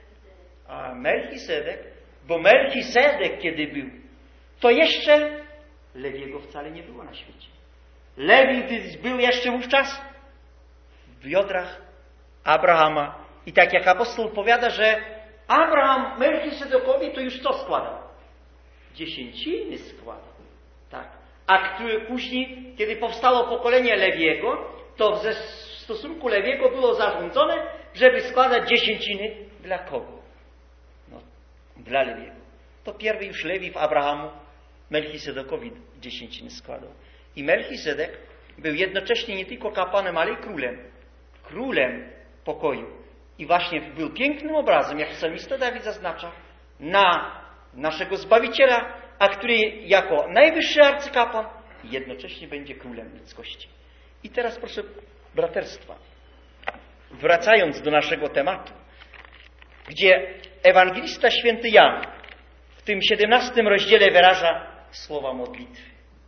A Melchisedek, bo Melchisedek kiedy był, to jeszcze Lewiego wcale nie było na świecie. Lewi był jeszcze wówczas w biodrach Abrahama. I tak jak apostoł powiada, że Abraham Melchisedekowi to już co składał? Dziesięciny składał. Tak. A który później, kiedy powstało pokolenie Lewiego, to w stosunku Lewiego było zarządzone, żeby składać dziesięciny dla kogo? No, dla Lewiego. To pierwszy już Lewi w Abrahamu Melchisedekowi dziesięciny składał. I Melchisedek był jednocześnie nie tylko kapłanem, ale i królem. Królem pokoju. I właśnie był pięknym obrazem, jak psalmista Dawid zaznacza, na naszego Zbawiciela, a który jako najwyższy arcykapłan jednocześnie będzie królem ludzkości. I teraz proszę braterstwa, wracając do naszego tematu, gdzie ewangelista święty Jan w tym siedemnastym rozdziale wyraża słowa modlitwy.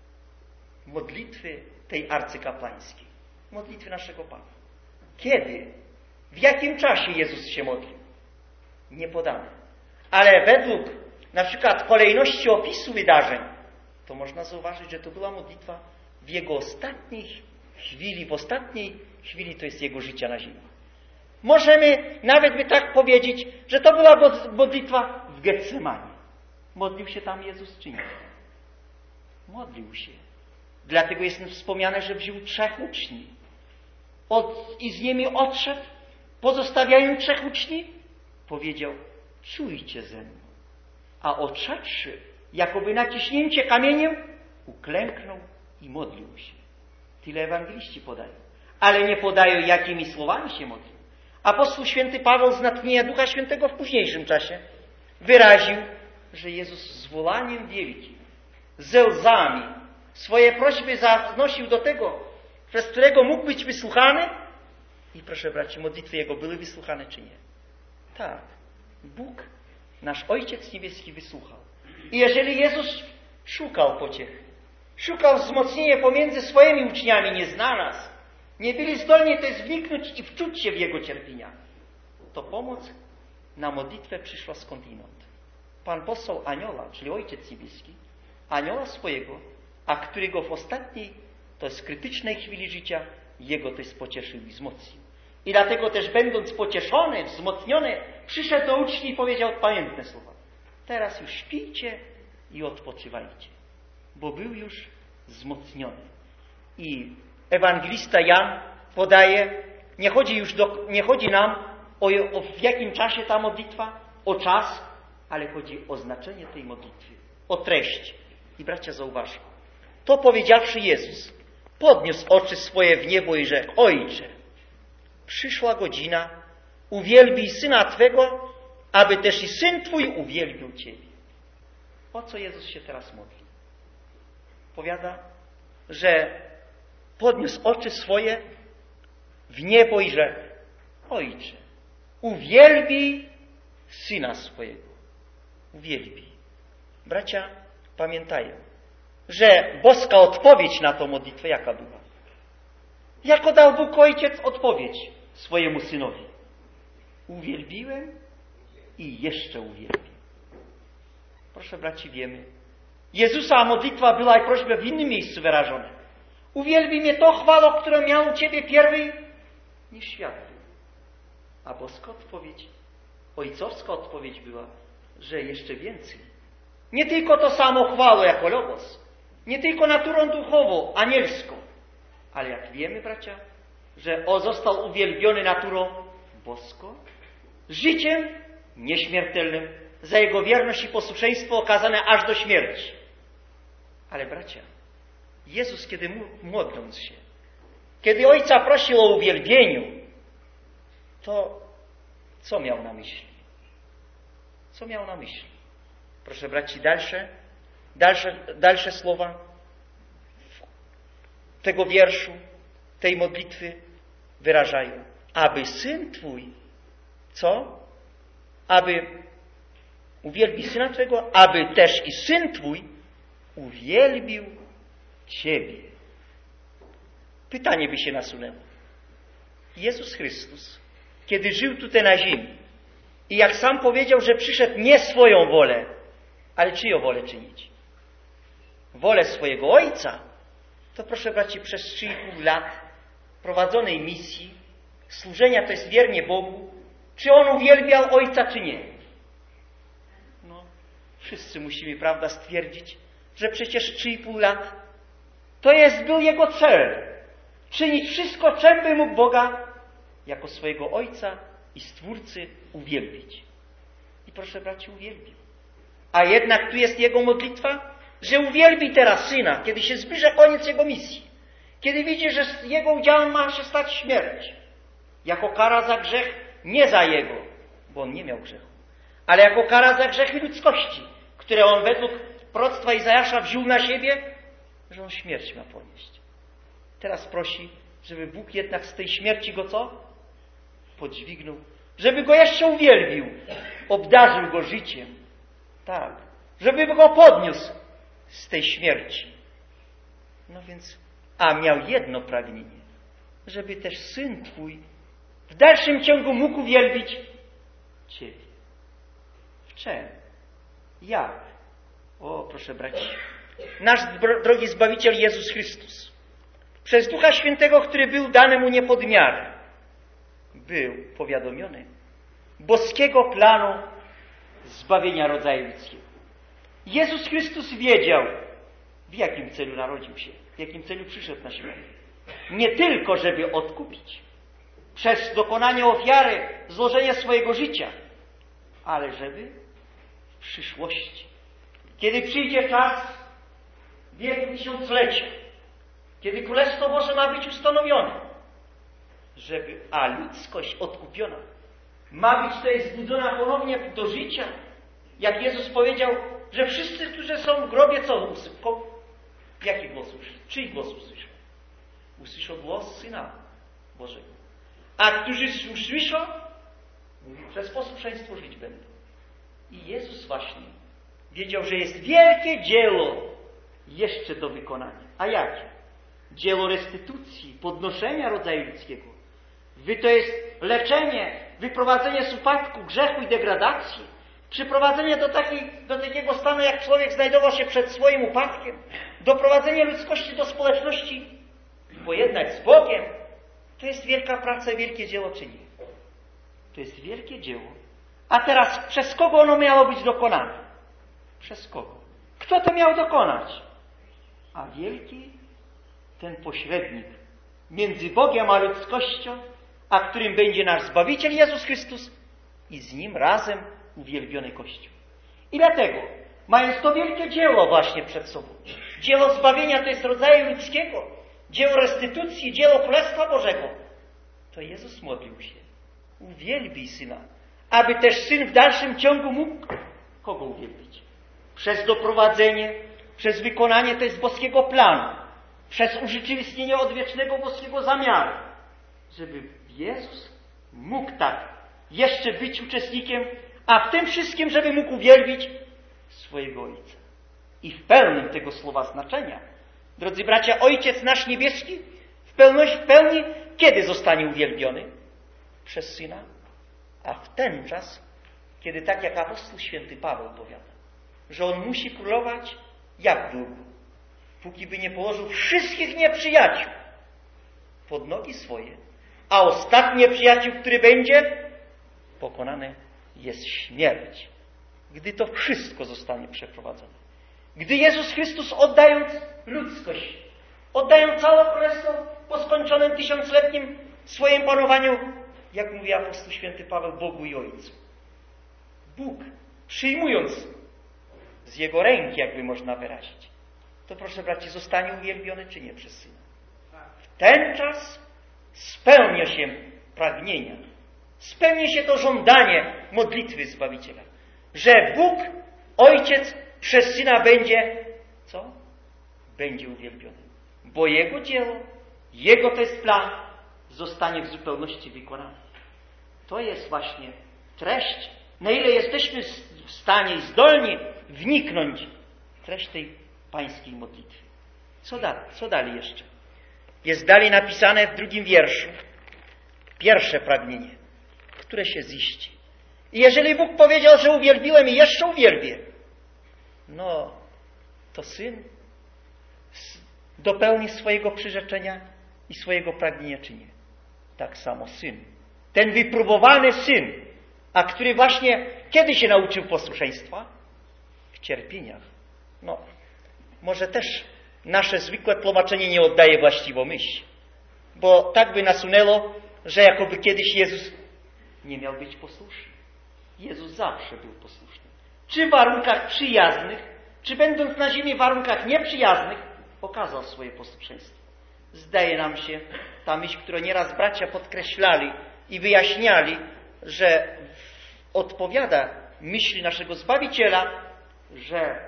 Modlitwy tej arcykapłańskiej. Modlitwy naszego Pana. Kiedy? W jakim czasie Jezus się modlił? Nie podane. Ale według na przykład kolejności opisu wydarzeń, to można zauważyć, że to była modlitwa w Jego ostatniej chwili, w ostatniej chwili to jest Jego życia na ziemi. Możemy nawet by tak powiedzieć, że to była modlitwa w Getsemanie. Modlił się tam Jezus czy nie? Modlił się. Dlatego jest wspomniane, że wziął trzech uczniów. Od, I z nimi odszedł, pozostawiając trzech uczniów, powiedział, czujcie ze mną. A odszedłszy, jakoby naciśnięcie kamieniem, uklęknął i modlił się. Tyle ewangeliści podają. Ale nie podają, jakimi słowami się modlił. Apostoł święty Paweł z natchnienia Ducha Świętego w późniejszym czasie wyraził, że Jezus z wołaniem wielkim, ze łzami swoje prośby zanosił do tego, przez którego mógł być wysłuchany. I proszę braci, modlitwy Jego były wysłuchane czy nie? Tak. Bóg, nasz Ojciec Niebieski wysłuchał. I jeżeli Jezus szukał pociechy, szukał wzmocnienia pomiędzy swoimi uczniami, nie znalazł, nie byli zdolni też wniknąć i wczuć się w Jego cierpienia, to pomoc na modlitwę przyszła skądinąd. Pan posłał anioła, czyli Ojciec Niebieski, anioła swojego, a którego w ostatniej, to jest krytycznej chwili życia, Jego też pocieszył i wzmocnił. I dlatego też będąc pocieszony, wzmocniony, przyszedł do uczniów i powiedział pamiętne słowa. Teraz już śpijcie i odpoczywajcie, bo był już wzmocniony. I ewangelista Jan podaje, nie chodzi już do, nie chodzi nam o, o w jakim czasie ta modlitwa, o czas, ale chodzi o znaczenie tej modlitwy, o treść. I bracia zauważą, to powiedziawszy Jezus, podniósł oczy swoje w niebo i rzekł, Ojcze, przyszła godzina, uwielbij Syna Twego, aby też i Syn Twój uwielbił Ciebie. O co Jezus się teraz modli? Powiada, że podniósł oczy swoje w niebo i rzekł, Ojcze, uwielbij Syna swojego. Uwielbij. Bracia pamiętają, że boska odpowiedź na tą modlitwę jaka była? Jako dał Bóg Ojciec odpowiedź swojemu Synowi. Uwielbiłem i jeszcze uwielbię. Proszę braci, wiemy, Jezusa modlitwa była i prośba w innym miejscu wyrażona. Uwielbi mnie to chwałą, którą miał u Ciebie pierwej niż świat był. A boska odpowiedź, ojcowska odpowiedź była, że jeszcze więcej. Nie tylko to samo chwałę jako logos, nie tylko naturą duchową, anielską, ale jak wiemy, bracia, że on został uwielbiony naturą boską, życiem nieśmiertelnym, za jego wierność i posłuszeństwo okazane aż do śmierci. Ale bracia, Jezus, kiedy modląc się, kiedy Ojca prosił o uwielbieniu, to co miał na myśli? Co miał na myśli? Proszę braci, dalsze, dalsze, dalsze słowa tego wierszu, tej modlitwy wyrażają. Aby Syn Twój, co? Aby uwielbi Syna Twego, aby też i Syn Twój uwielbił Ciebie. Pytanie by się nasunęło. Jezus Chrystus, kiedy żył tutaj na ziemi i jak sam powiedział, że przyszedł nie swoją wolę, ale czyją wolę czynić? Wolę swojego Ojca. To proszę braci, przez trzy i pół lat prowadzonej misji, służenia, to jest wiernie Bogu, czy on uwielbiał Ojca, czy nie? No, wszyscy musimy, prawda, stwierdzić, że przecież trzy i pół lat to jest był jego cel. Czynić wszystko, czym by mógł Boga jako swojego Ojca i Stwórcy uwielbić. I proszę braci, uwielbił. A jednak tu jest jego modlitwa, że uwielbi teraz Syna, kiedy się zbliża koniec jego misji. Kiedy widzi, że jego udziałem ma się stać śmierć. Jako kara za grzech, nie za jego, bo on nie miał grzechu, ale jako kara za grzechy ludzkości, które on według proroctwa Izajasza wziął na siebie, że on śmierć ma ponieść. Teraz prosi, żeby Bóg jednak z tej śmierci go co? Podźwignął. Żeby go jeszcze uwielbił. Obdarzył go życiem. Tak. Żeby go podniósł z tej śmierci. No więc, a miał jedno pragnienie. Żeby też Syn Twój w dalszym ciągu mógł uwielbić Ciebie. W czym? Jak? O, proszę braci. Nasz drogi Zbawiciel Jezus Chrystus przez Ducha Świętego, który był dany mu niepodmiarny, był powiadomiony boskiego planu zbawienia rodzaju ludzkiego. Jezus Chrystus wiedział, w jakim celu narodził się, w jakim celu przyszedł na świat. Nie tylko, żeby odkupić przez dokonanie ofiary, złożenie swojego życia, ale żeby w przyszłości, kiedy przyjdzie czas wieku tysiąclecia, kiedy Królestwo Boże ma być ustanowione, żeby, a ludzkość odkupiona ma być tutaj zbudzona ponownie do życia, jak Jezus powiedział, że wszyscy, którzy są w grobie, co usypią? Jaki głos usłyszą? Czyj głos usłyszą? Usłyszą głos Syna Bożego. A którzy usłyszą, przez posłuszeństwo żyć będą. I Jezus właśnie wiedział, że jest wielkie dzieło jeszcze do wykonania. A jakie? Dzieło restytucji, podnoszenia rodzaju ludzkiego. Wy to jest leczenie, wyprowadzenie z upadku, grzechu i degradacji. Przyprowadzenie do, takiej, do takiego stanu, jak człowiek znajdował się przed swoim upadkiem. Doprowadzenie ludzkości do społeczności pojednać z Bogiem. To jest wielka praca, wielkie dzieło czyni. To jest wielkie dzieło. A teraz przez kogo ono miało być dokonane? Przez kogo? Kto to miał dokonać? A wielki ten pośrednik między Bogiem a ludzkością, a którym będzie nasz Zbawiciel Jezus Chrystus i z Nim razem uwielbiony Kościół. I dlatego, mając to wielkie dzieło właśnie przed sobą, dzieło zbawienia to jest rodzaju ludzkiego, dzieło restytucji, dzieło Królestwa Bożego, to Jezus modlił się. Uwielbij Syna, aby też Syn w dalszym ciągu mógł kogo uwielbić? Przez doprowadzenie, przez wykonanie to jest boskiego planu, przez urzeczywistnienie odwiecznego boskiego zamiaru, żeby Jezus mógł tak jeszcze być uczestnikiem, a w tym wszystkim, żeby mógł uwielbić swojego Ojca. I w pełnym tego słowa znaczenia, drodzy bracia, Ojciec nasz niebieski w pełni, w pełni kiedy zostanie uwielbiony? Przez Syna, a w ten czas, kiedy tak jak apostoł święty Paweł powiada, że On musi królować Jak długo? Póki by nie położył wszystkich nieprzyjaciół pod nogi swoje, a ostatni nieprzyjaciół, który będzie, pokonany jest śmierć. Gdy to wszystko zostanie przeprowadzone. Gdy Jezus Chrystus, oddając ludzkość, oddając całe królestwo po skończonym tysiącletnim swoim panowaniu, jak mówi apostoł święty Paweł, Bogu i Ojcu. Bóg, przyjmując z Jego ręki, jakby można wyrazić, to proszę braci, zostanie uwielbiony czy nie przez Syna. W ten czas spełnia się pragnienia, spełni się to żądanie modlitwy Zbawiciela, że Bóg, Ojciec, przez Syna będzie, co? Będzie uwielbiony. Bo Jego dzieło, Jego to jest plan, zostanie w zupełności wykonany. To jest właśnie treść, na ile jesteśmy w stanie i zdolni wniknąć w treść tej pańskiej modlitwy. Co dalej? Co dalej jeszcze? Jest dalej napisane w drugim wierszu pierwsze pragnienie, które się ziści. I jeżeli Bóg powiedział, że uwielbiłem i jeszcze uwielbię, no to Syn dopełni swojego przyrzeczenia i swojego pragnienia, czy nie? Tak samo Syn. Ten wypróbowany Syn, a który właśnie kiedy się nauczył posłuszeństwa? W cierpieniach. No, może też nasze zwykłe tłumaczenie nie oddaje właściwą myśl. Bo tak by nasunęło, że jakoby kiedyś Jezus nie miał być posłuszny. Jezus zawsze był posłuszny. Czy w warunkach przyjaznych, czy będąc na ziemi w warunkach nieprzyjaznych, okazał swoje posłuszeństwo. Zdaje nam się ta myśl, którą nieraz bracia podkreślali i wyjaśniali, że odpowiada myśli naszego Zbawiciela, że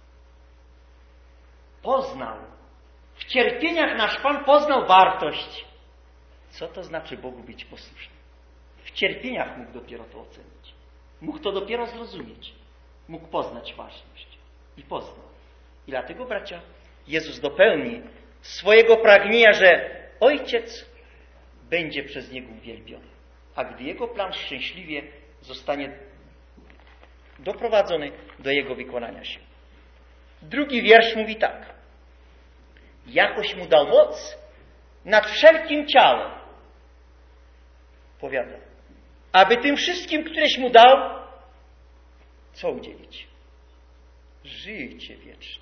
poznał, w cierpieniach nasz Pan poznał wartość. Co to znaczy Bogu być posłusznym? W cierpieniach mógł dopiero to ocenić. Mógł to dopiero zrozumieć. Mógł poznać ważność. I poznał. I dlatego, bracia, Jezus dopełni swojego pragnienia, że Ojciec będzie przez Niego uwielbiony. A gdy Jego plan szczęśliwie zostanie doprowadzony do Jego wykonania się. Drugi wiersz mówi tak. Jakoś Mu dał moc nad wszelkim ciałem. Powiada. Aby tym wszystkim, któreś Mu dał, co udzielić? Życie wieczne.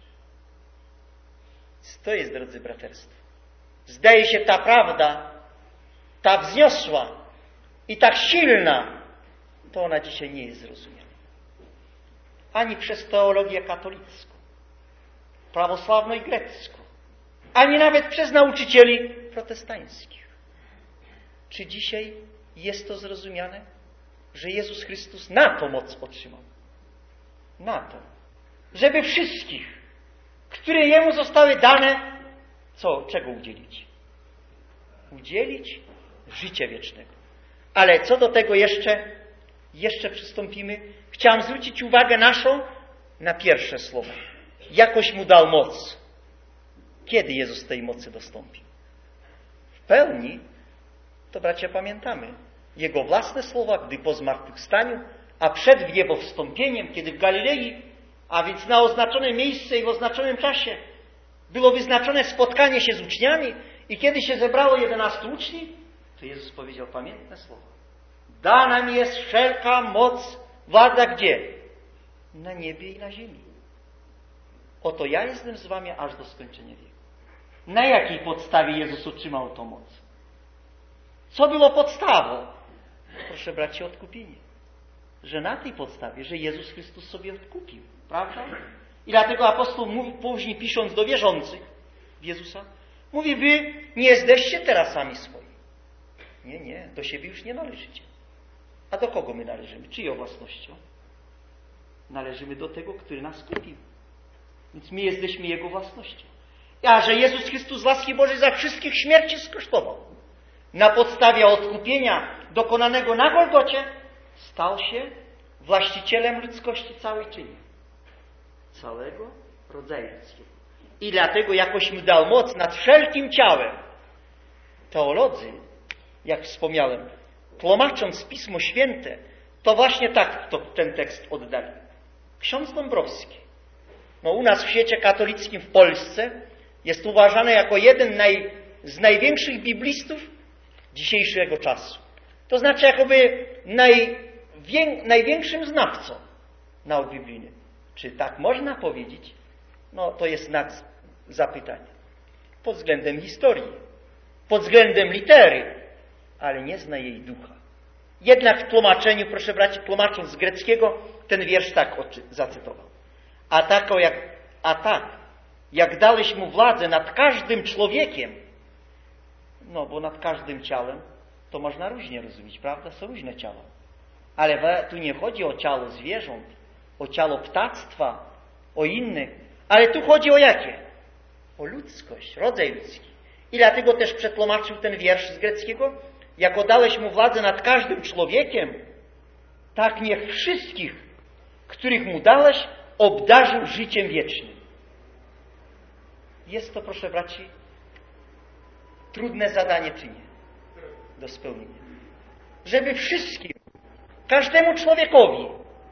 To jest, drodzy braterstwo. Zdaje się, ta prawda, ta wzniosła i tak silna, to ona dzisiaj nie jest zrozumiana. Ani przez teologię katolicką, prawosławną i grecką, ani nawet przez nauczycieli protestańskich. Czy dzisiaj jest to zrozumiane, że Jezus Chrystus na to moc otrzymał? Na to. Żeby wszystkich, które Jemu zostały dane, co, czego udzielić? Udzielić życia wiecznego. Ale co do tego jeszcze, jeszcze przystąpimy. Chciałem zwrócić uwagę naszą na pierwsze słowo. Jakoś Mu dał moc. Kiedy Jezus tej mocy dostąpi? W pełni, to bracia pamiętamy, Jego własne słowa, gdy po zmartwychwstaniu, a przed Jego wstąpieniem, kiedy w Galilei, a więc na oznaczone miejsce i w oznaczonym czasie, było wyznaczone spotkanie się z uczniami i kiedy się zebrało jedenastu uczniów, to Jezus powiedział pamiętne słowa. Dana mi jest wszelka moc, władza gdzie? Na niebie i na ziemi. Oto ja jestem z wami aż do skończenia wieku. Na jakiej podstawie Jezus otrzymał tą moc? Co było podstawą? Proszę braci, odkupienie. Że na tej podstawie, że Jezus Chrystus sobie odkupił. Prawda? I dlatego apostoł mówi, później pisząc do wierzących w Jezusa, mówi, wy nie jesteście teraz sami swoi. Nie, nie, do siebie już nie należycie. A do kogo my należymy? Czyją własnością? Należymy do tego, który nas kupił. Więc my jesteśmy Jego własnością. A że Jezus Chrystus z łaski Bożej za wszystkich śmierci skosztował. Na podstawie odkupienia dokonanego na Golgocie stał się właścicielem ludzkości całej, czy nie? Całego rodzaju ludzkiego. I dlatego jakoś Mu dał moc nad wszelkim ciałem. Teolodzy, jak wspomniałem, tłumacząc Pismo Święte, to właśnie tak to, ten tekst oddali. Ksiądz Dąbrowski no u nas w świecie katolickim w Polsce jest uważany jako jeden naj, z największych biblistów dzisiejszego czasu. To znaczy jakoby najwię, największym znawcą nauk biblijnych. Czy tak można powiedzieć? No to jest znak zapytania. Pod względem historii, pod względem litery, ale nie zna jej ducha. Jednak w tłumaczeniu, proszę braci, tłumacząc z greckiego, ten wiersz tak zacytował. A, tako jak, a tak, jak dałeś mu władzę nad każdym człowiekiem, no bo nad każdym ciałem, to można różnie rozumieć, prawda? Są różne ciała. Ale tu nie chodzi o ciało zwierząt, o ciało ptactwa, o innych, ale tu chodzi o jakie? O ludzkość, rodzaj ludzki. I dlatego też przetłumaczył ten wiersz z greckiego, jako dałeś mu władzę nad każdym człowiekiem, tak niech wszystkich, których mu dałeś, obdarzył życiem wiecznym. Jest to, proszę braci, trudne zadanie, czy nie? Do spełnienia. Żeby wszystkim, każdemu człowiekowi,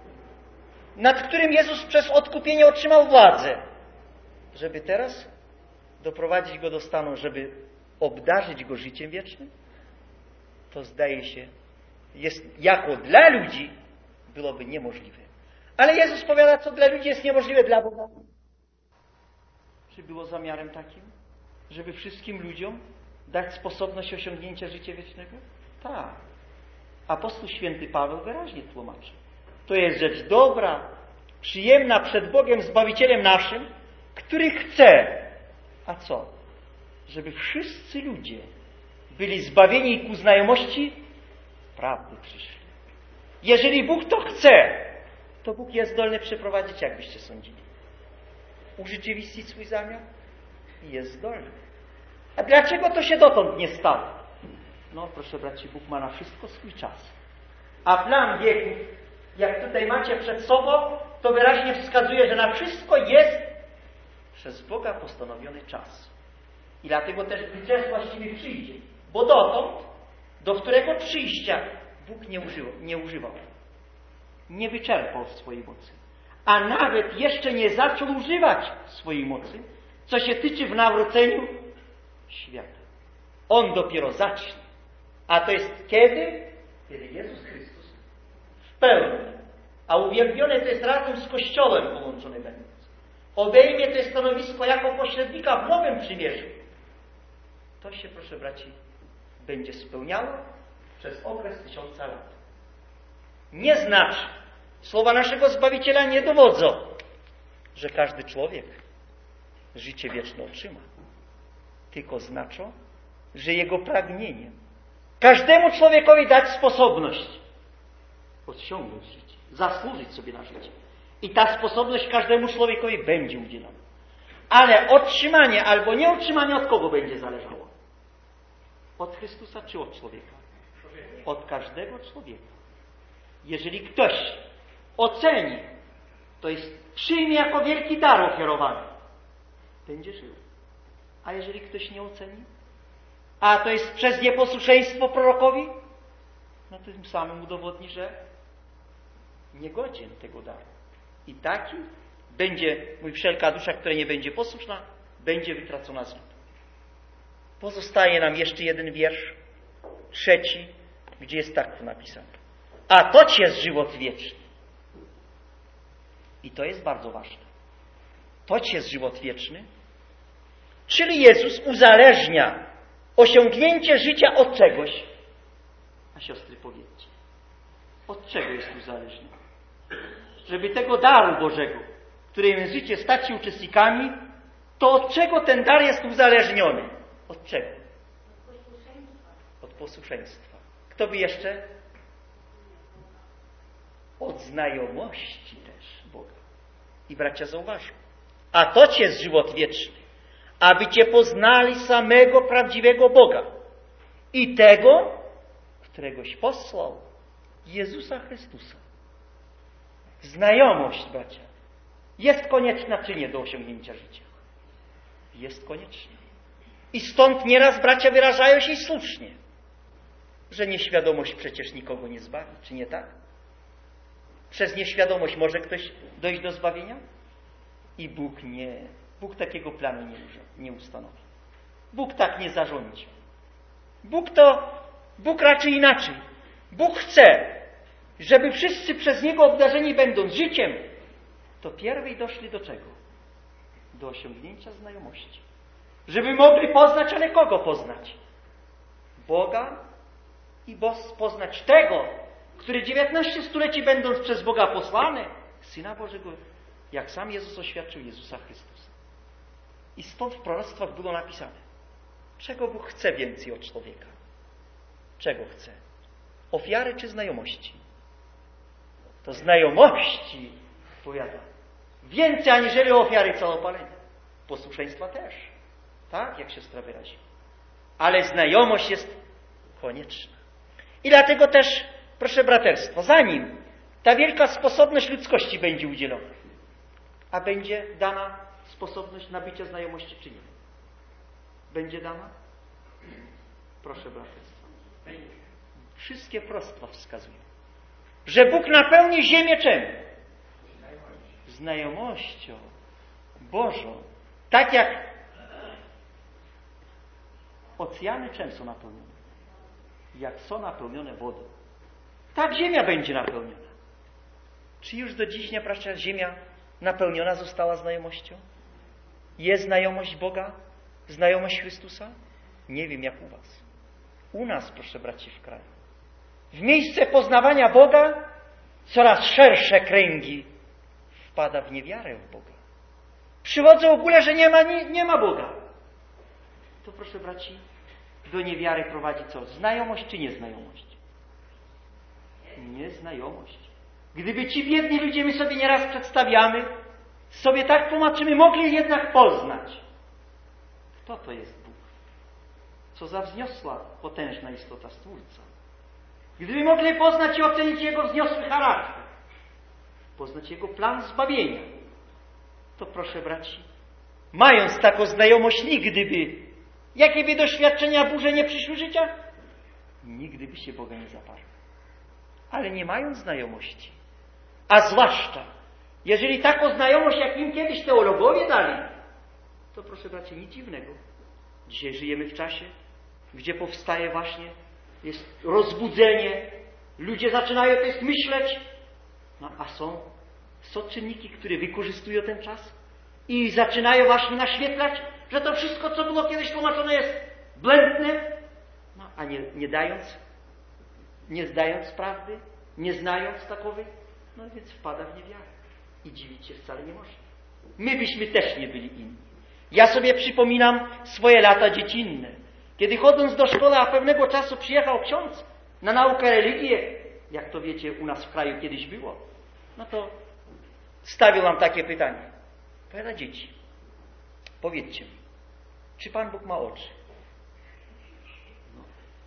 nad którym Jezus przez odkupienie otrzymał władzę, żeby teraz doprowadzić go do stanu, żeby obdarzyć go życiem wiecznym, to zdaje się, jest jako dla ludzi byłoby niemożliwe. Ale Jezus powiada, co dla ludzi jest niemożliwe, dla Boga. Czy było zamiarem takim, żeby wszystkim ludziom dać sposobność osiągnięcia życia wiecznego? Tak. Apostoł święty Paweł wyraźnie tłumaczy. To jest rzecz dobra, przyjemna przed Bogiem Zbawicielem naszym, który chce. A co? Żeby wszyscy ludzie byli zbawieni i ku znajomości prawdy przyszli. Jeżeli Bóg to chce, to Bóg jest zdolny przeprowadzić, jakbyście sądzili. Urzeczywistnić swój zamiar? Jest zdolny. A dlaczego to się dotąd nie stało? No, proszę braci, Bóg ma na wszystko swój czas. A plan wieków, jak tutaj macie przed sobą, to wyraźnie wskazuje, że na wszystko jest przez Boga postanowiony czas. I dlatego też gdy czas właściwie przyjdzie. Bo dotąd, do którego przyjścia Bóg nie używał, nie używał. Nie wyczerpał swojej mocy. A nawet jeszcze nie zaczął używać swojej mocy, co się tyczy w nawróceniu świata. On dopiero zacznie. A to jest kiedy? Kiedy Jezus Chrystus w pełni, a uwielbiony to jest razem z Kościołem połączony będąc, obejmie to stanowisko jako pośrednika w nowym przymierzu. To się, proszę braci, będzie spełniało przez okres tysiąca lat. Nie znaczy, słowa naszego Zbawiciela nie dowodzą, że każdy człowiek życie wieczne otrzyma. Tylko znaczą, że jego pragnieniem każdemu człowiekowi dać sposobność osiągnąć życie, zasłużyć sobie na życie. I ta sposobność każdemu człowiekowi będzie udzielona. Ale otrzymanie albo nieotrzymanie od kogo będzie zależało? Od Chrystusa czy od człowieka? Od każdego człowieka. Jeżeli ktoś oceni, to jest przyjmie jako wielki dar ofiarowany, będzie żył. A jeżeli ktoś nie oceni, a to jest przez nieposłuszeństwo prorokowi, no to tym samym udowodni, że niegodzien tego daru. I taki będzie, mój wszelka dusza, która nie będzie posłuszna, będzie wytracona z ludu. Pozostaje nam jeszcze jeden wiersz, trzeci, gdzie jest tak napisane. A toć jest żywot wieczny. I to jest bardzo ważne. Toć jest żywot wieczny, czyli Jezus uzależnia osiągnięcie życia od czegoś. A siostry, powiedzcie, od czego jest uzależniony? Żeby tego daru Bożego, którym życie stać się uczestnikami, to od czego ten dar jest uzależniony? Od czego? Od posłuszeństwa. Od posłuszeństwa. Kto by jeszcze? Od znajomości też Boga. I bracia zauważą. A to jest żywot wieczny, aby Cię poznali samego prawdziwego Boga i tego, któregoś posłał, Jezusa Chrystusa. Znajomość, bracia, jest konieczna czy nie do osiągnięcia życia? Jest konieczna. I stąd nieraz bracia wyrażają się słusznie, że nieświadomość przecież nikogo nie zbawi, czy nie tak? Przez nieświadomość może ktoś dojść do zbawienia? I Bóg nie, Bóg takiego planu nie, nie ustanowi. Bóg tak nie zarządzi. Bóg to, Bóg raczej inaczej. Bóg chce, żeby wszyscy przez Niego obdarzeni będąc życiem, to pierwej doszli do czego? Do osiągnięcia znajomości. Żeby mogli poznać, ale kogo poznać? Boga i poznać tego, który dziewiętnaście stuleci będąc przez Boga posłany, Syna Bożego, jak sam Jezus oświadczył, Jezusa Chrystusa. I stąd w proroctwach było napisane, czego Bóg chce więcej od człowieka? Czego chce? Ofiary czy znajomości? To znajomości, powiada, więcej aniżeli ofiary całopalenia. Posłuszeństwa też. Tak, jak siostra wyraziła. Ale znajomość jest konieczna. I dlatego też, proszę braterstwo, zanim ta wielka sposobność ludzkości będzie udzielona, a będzie dana sposobność nabycia znajomości czy nie? Będzie dana? Proszę braterstwo. Wszystkie prostwa wskazują, że Bóg napełni ziemię czym? Znajomością Bożą. Tak jak oceany czym są napełnione? Jak są napełnione wodą. Tak ziemia będzie napełniona. Czy już do dziś, bracia, ziemia napełniona została znajomością? Jest znajomość Boga? Znajomość Chrystusa? Nie wiem jak u was. U nas, proszę braci, w kraju. W miejsce poznawania Boga coraz szersze kręgi wpada w niewiarę w Boga. Przywodzą w ogóle, że nie ma, nie, nie ma Boga. To proszę braci, do niewiary prowadzi co? Znajomość czy nieznajomość? Nieznajomość. Gdyby ci biedni ludzie, my sobie nieraz przedstawiamy, sobie tak tłumaczymy, mogli jednak poznać. Kto to jest Bóg? Co za wzniosła, potężna istota Stwórca. Gdyby mogli poznać i ocenić Jego wzniosły charakter, poznać Jego plan zbawienia, to proszę braci, mając taką znajomość, nigdy by, jakie by doświadczenia, burze nie przyszły życia, nigdy by się Boga nie zaparł. Ale nie mając znajomości, a zwłaszcza, jeżeli taką znajomość, jak im kiedyś teologowie dali, to proszę braci, nic dziwnego. Dzisiaj żyjemy w czasie, gdzie powstaje właśnie, jest rozbudzenie, ludzie zaczynają to jest myśleć, no a są, są czynniki, które wykorzystują ten czas i zaczynają właśnie naświetlać, że to wszystko, co było kiedyś tłumaczone, jest błędne, no a nie, nie dając, nie zdając prawdy, nie znając takowej, no więc wpada w niewiarę i dziwić się wcale nie może. My byśmy też nie byli inni. Ja sobie przypominam swoje lata dziecinne, kiedy chodząc do szkoły, a pewnego czasu przyjechał ksiądz na naukę religii, jak to wiecie, u nas w kraju kiedyś było, no to stawił nam takie pytanie. Powiada, dzieci, powiedzcie mi, czy Pan Bóg ma oczy? No.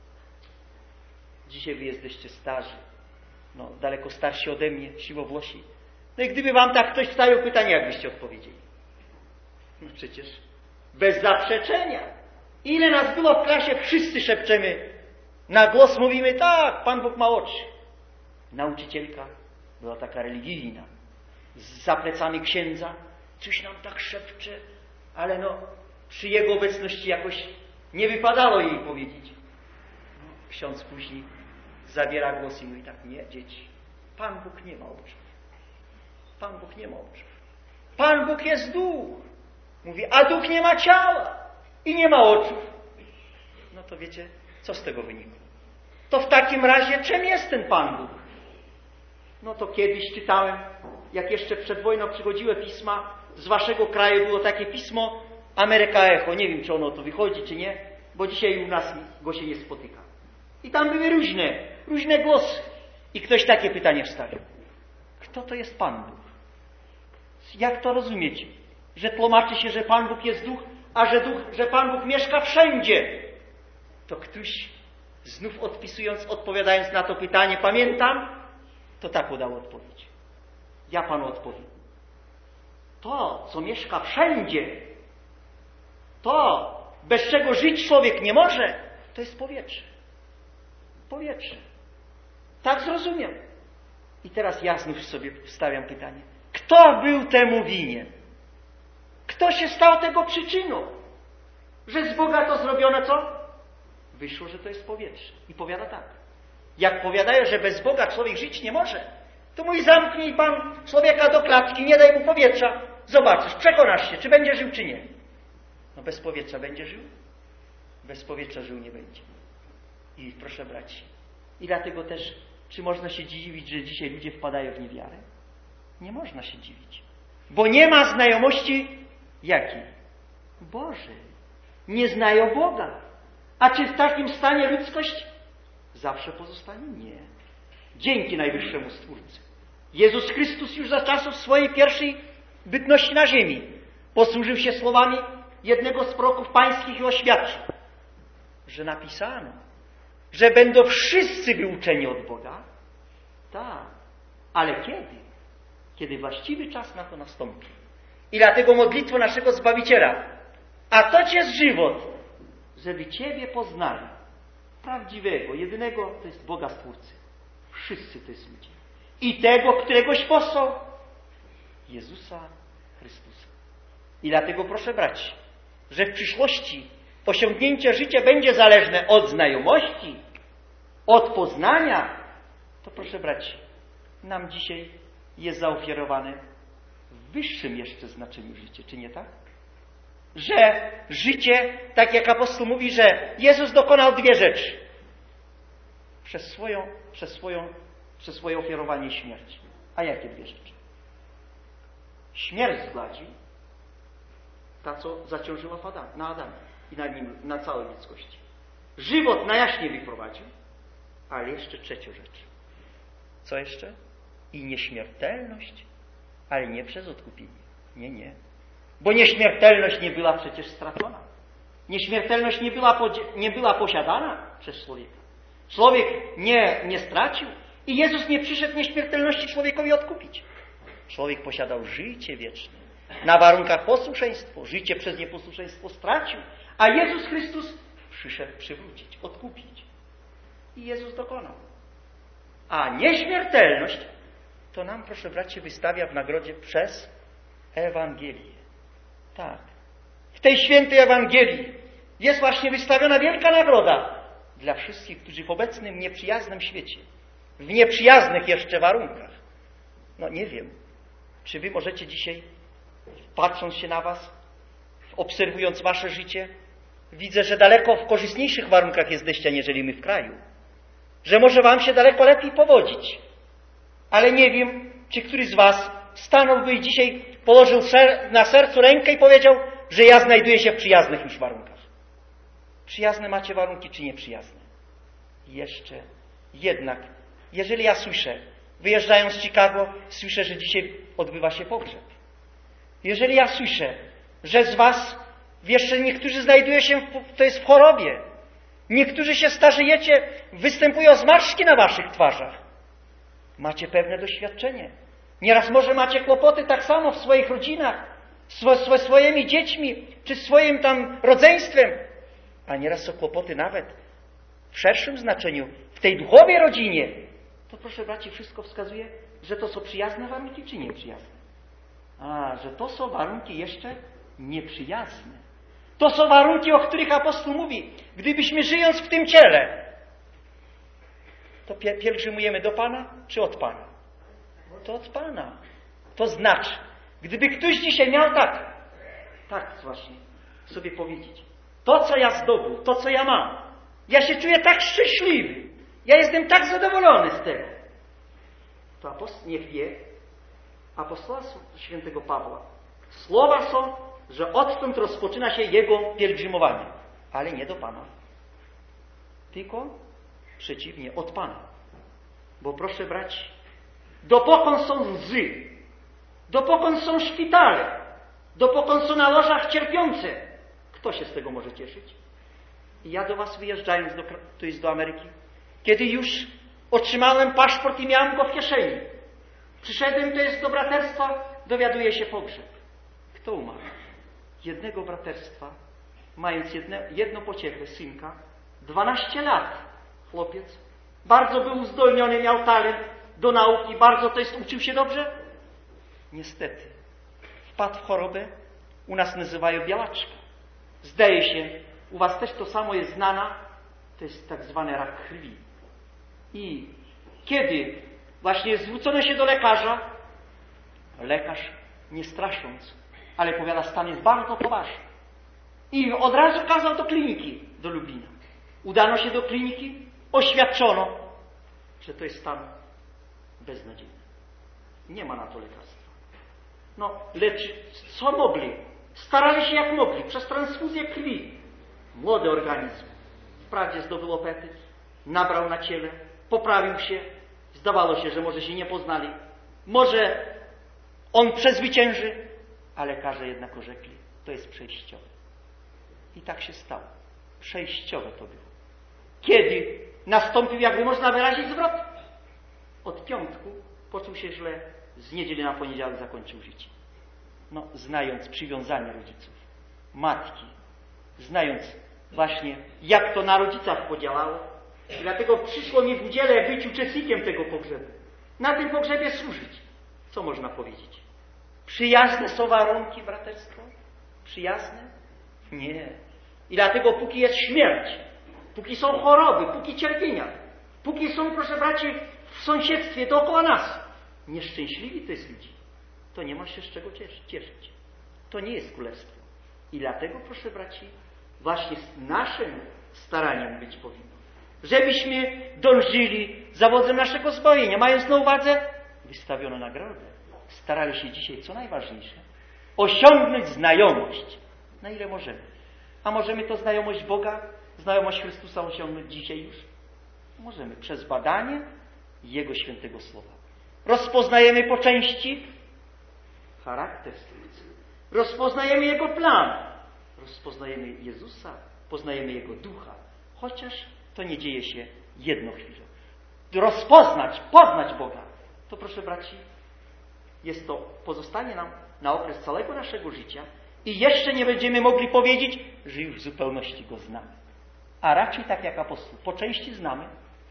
Dzisiaj wy jesteście starzy, no, daleko starsi ode mnie, siłowłosi. No i gdyby wam tak ktoś stawił pytanie, jak byście odpowiedzieli? No przecież bez zaprzeczenia. Ile nas było w klasie, wszyscy szepczemy. Na głos mówimy, tak, Pan Bóg ma oczy. Nauczycielka była taka religijna. Za plecami księdza coś nam tak szepcze, ale no przy jego obecności jakoś nie wypadało jej powiedzieć. No, ksiądz później zabiera głos i mówi tak, nie, dzieci, Pan Bóg nie ma oczu. Pan Bóg nie ma oczu. Pan Bóg jest duch. Mówi, a duch nie ma ciała i nie ma oczu. No to wiecie, co z tego wynikło? To w takim razie czym jest ten Pan Bóg? No to kiedyś czytałem, jak jeszcze przed wojną przychodziły pisma, z waszego kraju było takie pismo Ameryka Echo. Nie wiem, czy ono tu wychodzi, czy nie, bo dzisiaj u nas go się nie spotyka. I tam były różne, różne głosy. I ktoś takie pytanie wstawił. Kto to jest Pan Bóg? Jak to rozumiecie? Że tłumaczy się, że Pan Bóg jest duch, a że, duch, że Pan Bóg mieszka wszędzie. To ktoś znów odpisując, odpowiadając na to pytanie, pamiętam, to tak podał odpowiedź. Ja Panu odpowiem. To, co mieszka wszędzie, to, bez czego żyć człowiek nie może, to jest powietrze. Powietrze. Tak zrozumiał. I teraz ja znów sobie wstawiam pytanie. Kto był temu winien? Kto się stał tego przyczyną? Że z Boga to zrobiono co? Wyszło, że to jest powietrze. I powiada tak. Jak powiadają, że bez Boga człowiek żyć nie może, to mój zamknij Pan człowieka do klatki, nie daj mu powietrza. Zobaczysz, przekonasz się, czy będzie żył, czy nie. No bez powietrza będzie żył? Bez powietrza żył nie będzie. I proszę braci, i dlatego też, czy można się dziwić, że dzisiaj ludzie wpadają w niewiarę? Nie można się dziwić. Bo nie ma znajomości jakiej? Bożej. Nie znają Boga. A czy w takim stanie ludzkość zawsze pozostanie? Nie. Dzięki Najwyższemu Stwórcy. Jezus Chrystus już za czasów swojej pierwszej bytności na ziemi posłużył się słowami jednego z proroków pańskich i oświadczył, że napisano, że będą wszyscy wyuczeni od Boga. Tak. Ale kiedy? Kiedy właściwy czas na to nastąpi. I dlatego modlitwa naszego Zbawiciela. A to jest żywot, żeby Ciebie poznali. Prawdziwego, jedynego, to jest Boga Stwórcy. Wszyscy to jest ludzie. I tego, któregoś posłał, Jezusa Chrystusa. I dlatego proszę braci, że w przyszłości osiągnięcie życia będzie zależne od znajomości, od poznania, to proszę braci, nam dzisiaj jest zaoferowane w wyższym jeszcze znaczeniu życie, czy nie tak? Że życie, tak jak apostoł mówi, że Jezus dokonał dwie rzeczy. Przez swoją, przez swoją, przez swoje ofiarowanie śmierci. A jakie dwie rzeczy? Śmierć zgładził, ta co zaciążyła na Adamie i na nim, na całej ludzkości. Żywot na jaśnie wyprowadził, ale jeszcze trzecią rzecz. Co jeszcze? I nieśmiertelność, ale nie przez odkupienie. Nie, nie. Bo nieśmiertelność nie była przecież stracona. Nieśmiertelność nie była, nie była posiadana przez człowieka. Człowiek nie, nie stracił i Jezus nie przyszedł nieśmiertelności człowiekowi odkupić. Człowiek posiadał życie wieczne. Na warunkach posłuszeństwa. Życie przez nieposłuszeństwo stracił. A Jezus Chrystus przyszedł przywrócić, odkupić. I Jezus dokonał. A nieśmiertelność to nam, proszę bracie, wystawia w nagrodzie przez Ewangelię. Tak. W tej świętej Ewangelii jest właśnie wystawiona wielka nagroda dla wszystkich, którzy w obecnym nieprzyjaznym świecie, w nieprzyjaznych jeszcze warunkach, no nie wiem, czy wy możecie dzisiaj, patrząc się na was, obserwując wasze życie, widzę, że daleko w korzystniejszych warunkach jesteście, aniżeli my w kraju. Że może wam się daleko lepiej powodzić. Ale nie wiem, czy któryś z was stanąłby i dzisiaj położył ser- na sercu rękę i powiedział, że ja znajduję się w przyjaznych już warunkach. Przyjazne macie warunki, czy nieprzyjazne? Jeszcze, jednak, jeżeli ja słyszę, wyjeżdżając z Chicago, słyszę, że dzisiaj odbywa się pogrzeb. Jeżeli ja słyszę, że z was jeszcze niektórzy znajdują się, w, to jest w chorobie, niektórzy się starzejecie, występują zmarszczki na waszych twarzach, macie pewne doświadczenie. Nieraz może macie kłopoty tak samo w swoich rodzinach, ze swoimi dziećmi, czy swoim tam rodzeństwem, a nieraz są kłopoty nawet w szerszym znaczeniu, w tej duchowej rodzinie. To proszę braci, wszystko wskazuje, że to są przyjazne warunki, czy nieprzyjazne? A, że to są warunki jeszcze nieprzyjazne. To są warunki, o których apostoł mówi. Gdybyśmy żyjąc w tym ciele, to pielgrzymujemy do Pana, czy od Pana? To od Pana. To znaczy, gdyby ktoś dzisiaj miał tak, tak właśnie sobie powiedzieć, to co ja zdobył, to co ja mam, ja się czuję tak szczęśliwy, ja jestem tak zadowolony z tego, to apostoł niech wie, apostoła świętego Pawła, słowa są, że odtąd rozpoczyna się jego pielgrzymowanie, ale nie do Pana, tylko przeciwnie, od Pana. Bo proszę braci, dopokąd są łzy, dopokąd są szpitale, dopokąd są na łożach cierpiące, kto się z tego może cieszyć? I ja do was wyjeżdżając, do, to jest do Ameryki, kiedy już otrzymałem paszport i miałem go w kieszeni, przyszedłem, to jest do braterstwa, dowiaduje się pogrzeb. Kto umarł? Jednego braterstwa, mając jedne, jedno pociechę, synka, dwanaście lat, chłopiec, bardzo był uzdolniony, miał talent do nauki, bardzo to jest, uczył się dobrze. Niestety, wpadł w chorobę u nas nazywają białaczka. Zdaje się, u was też to samo jest znana, to jest tak zwany rak krwi. I kiedy właśnie zwrócono się do lekarza, lekarz nie strasząc, ale powiada, stan jest bardzo poważny. I od razu kazał do kliniki, do Lublina. Udano się do kliniki, oświadczono, że to jest stan beznadziejny. Nie ma na to lekarstwa. No, lecz co mogli? Starali się jak mogli, przez transfuzję krwi. Młody organizm wprawdzie zdobył apetyt, nabrał na ciele, poprawił się. Zdawało się, że może się nie poznali. Może on przezwycięży, a lekarze jednak orzekli, to jest przejściowe. I tak się stało. Przejściowe to było. Kiedy nastąpił, jakby można wyrazić, zwrot? Od piątku poczuł się źle, z niedzieli na poniedziałek zakończył życie. No, znając przywiązanie rodziców, matki, znając właśnie, jak to na rodzicach podziałało, i dlatego przyszło mi w udziale być uczestnikiem tego pogrzebu. Na tym pogrzebie służyć. Co można powiedzieć? Przyjazne są warunki, braterstwo? Przyjazne? Nie. I dlatego póki jest śmierć, póki są choroby, póki cierpienia, póki są, proszę braci, w sąsiedztwie dookoła nas, nieszczęśliwi to jest ludzi, to nie ma się z czego cieszyć. To nie jest królestwo. I dlatego, proszę braci, właśnie z naszym staraniem być powinno, żebyśmy dążyli zawodem naszego zbrojenia, mając na uwadze wystawioną nagrodę. Starali się dzisiaj, co najważniejsze, osiągnąć znajomość, na ile możemy. A możemy to znajomość Boga, znajomość Chrystusa osiągnąć dzisiaj już? Możemy przez badanie Jego świętego słowa. Rozpoznajemy po części charakter Stwórcy. Rozpoznajemy Jego plan. Rozpoznajemy Jezusa, poznajemy Jego ducha. Chociaż to nie dzieje się jedną chwilą. Rozpoznać, poznać Boga, to proszę braci, jest to, pozostanie nam na okres całego naszego życia i jeszcze nie będziemy mogli powiedzieć, że już w zupełności Go znamy. A raczej tak jak apostoł, po części znamy,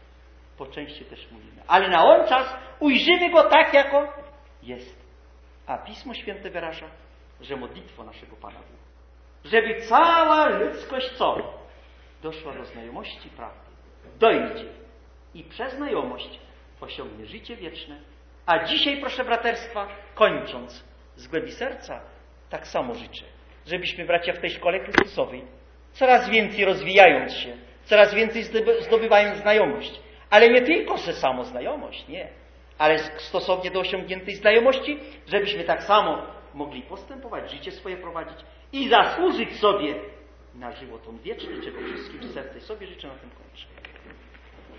po części też mówimy. Ale na on czas ujrzymy Go tak, jako jest. A Pismo Święte wyraża, że modlitwo naszego Pana było, żeby cała ludzkość co? Doszła do znajomości prawdy. Dojdzie i przez znajomość osiągnie życie wieczne. A dzisiaj, proszę braterstwa, kończąc z głębi serca, tak samo życzę, żebyśmy, bracia, w tej szkole Chrystusowej, coraz więcej rozwijając się, coraz więcej zdobywając znajomość, ale nie tylko, że samo znajomość, nie, ale stosownie do osiągniętej znajomości, żebyśmy tak samo mogli postępować, życie swoje prowadzić i zasłużyć sobie na żywot on wieczny, czego wszystkim z serca sobie życzę, na tym kończę.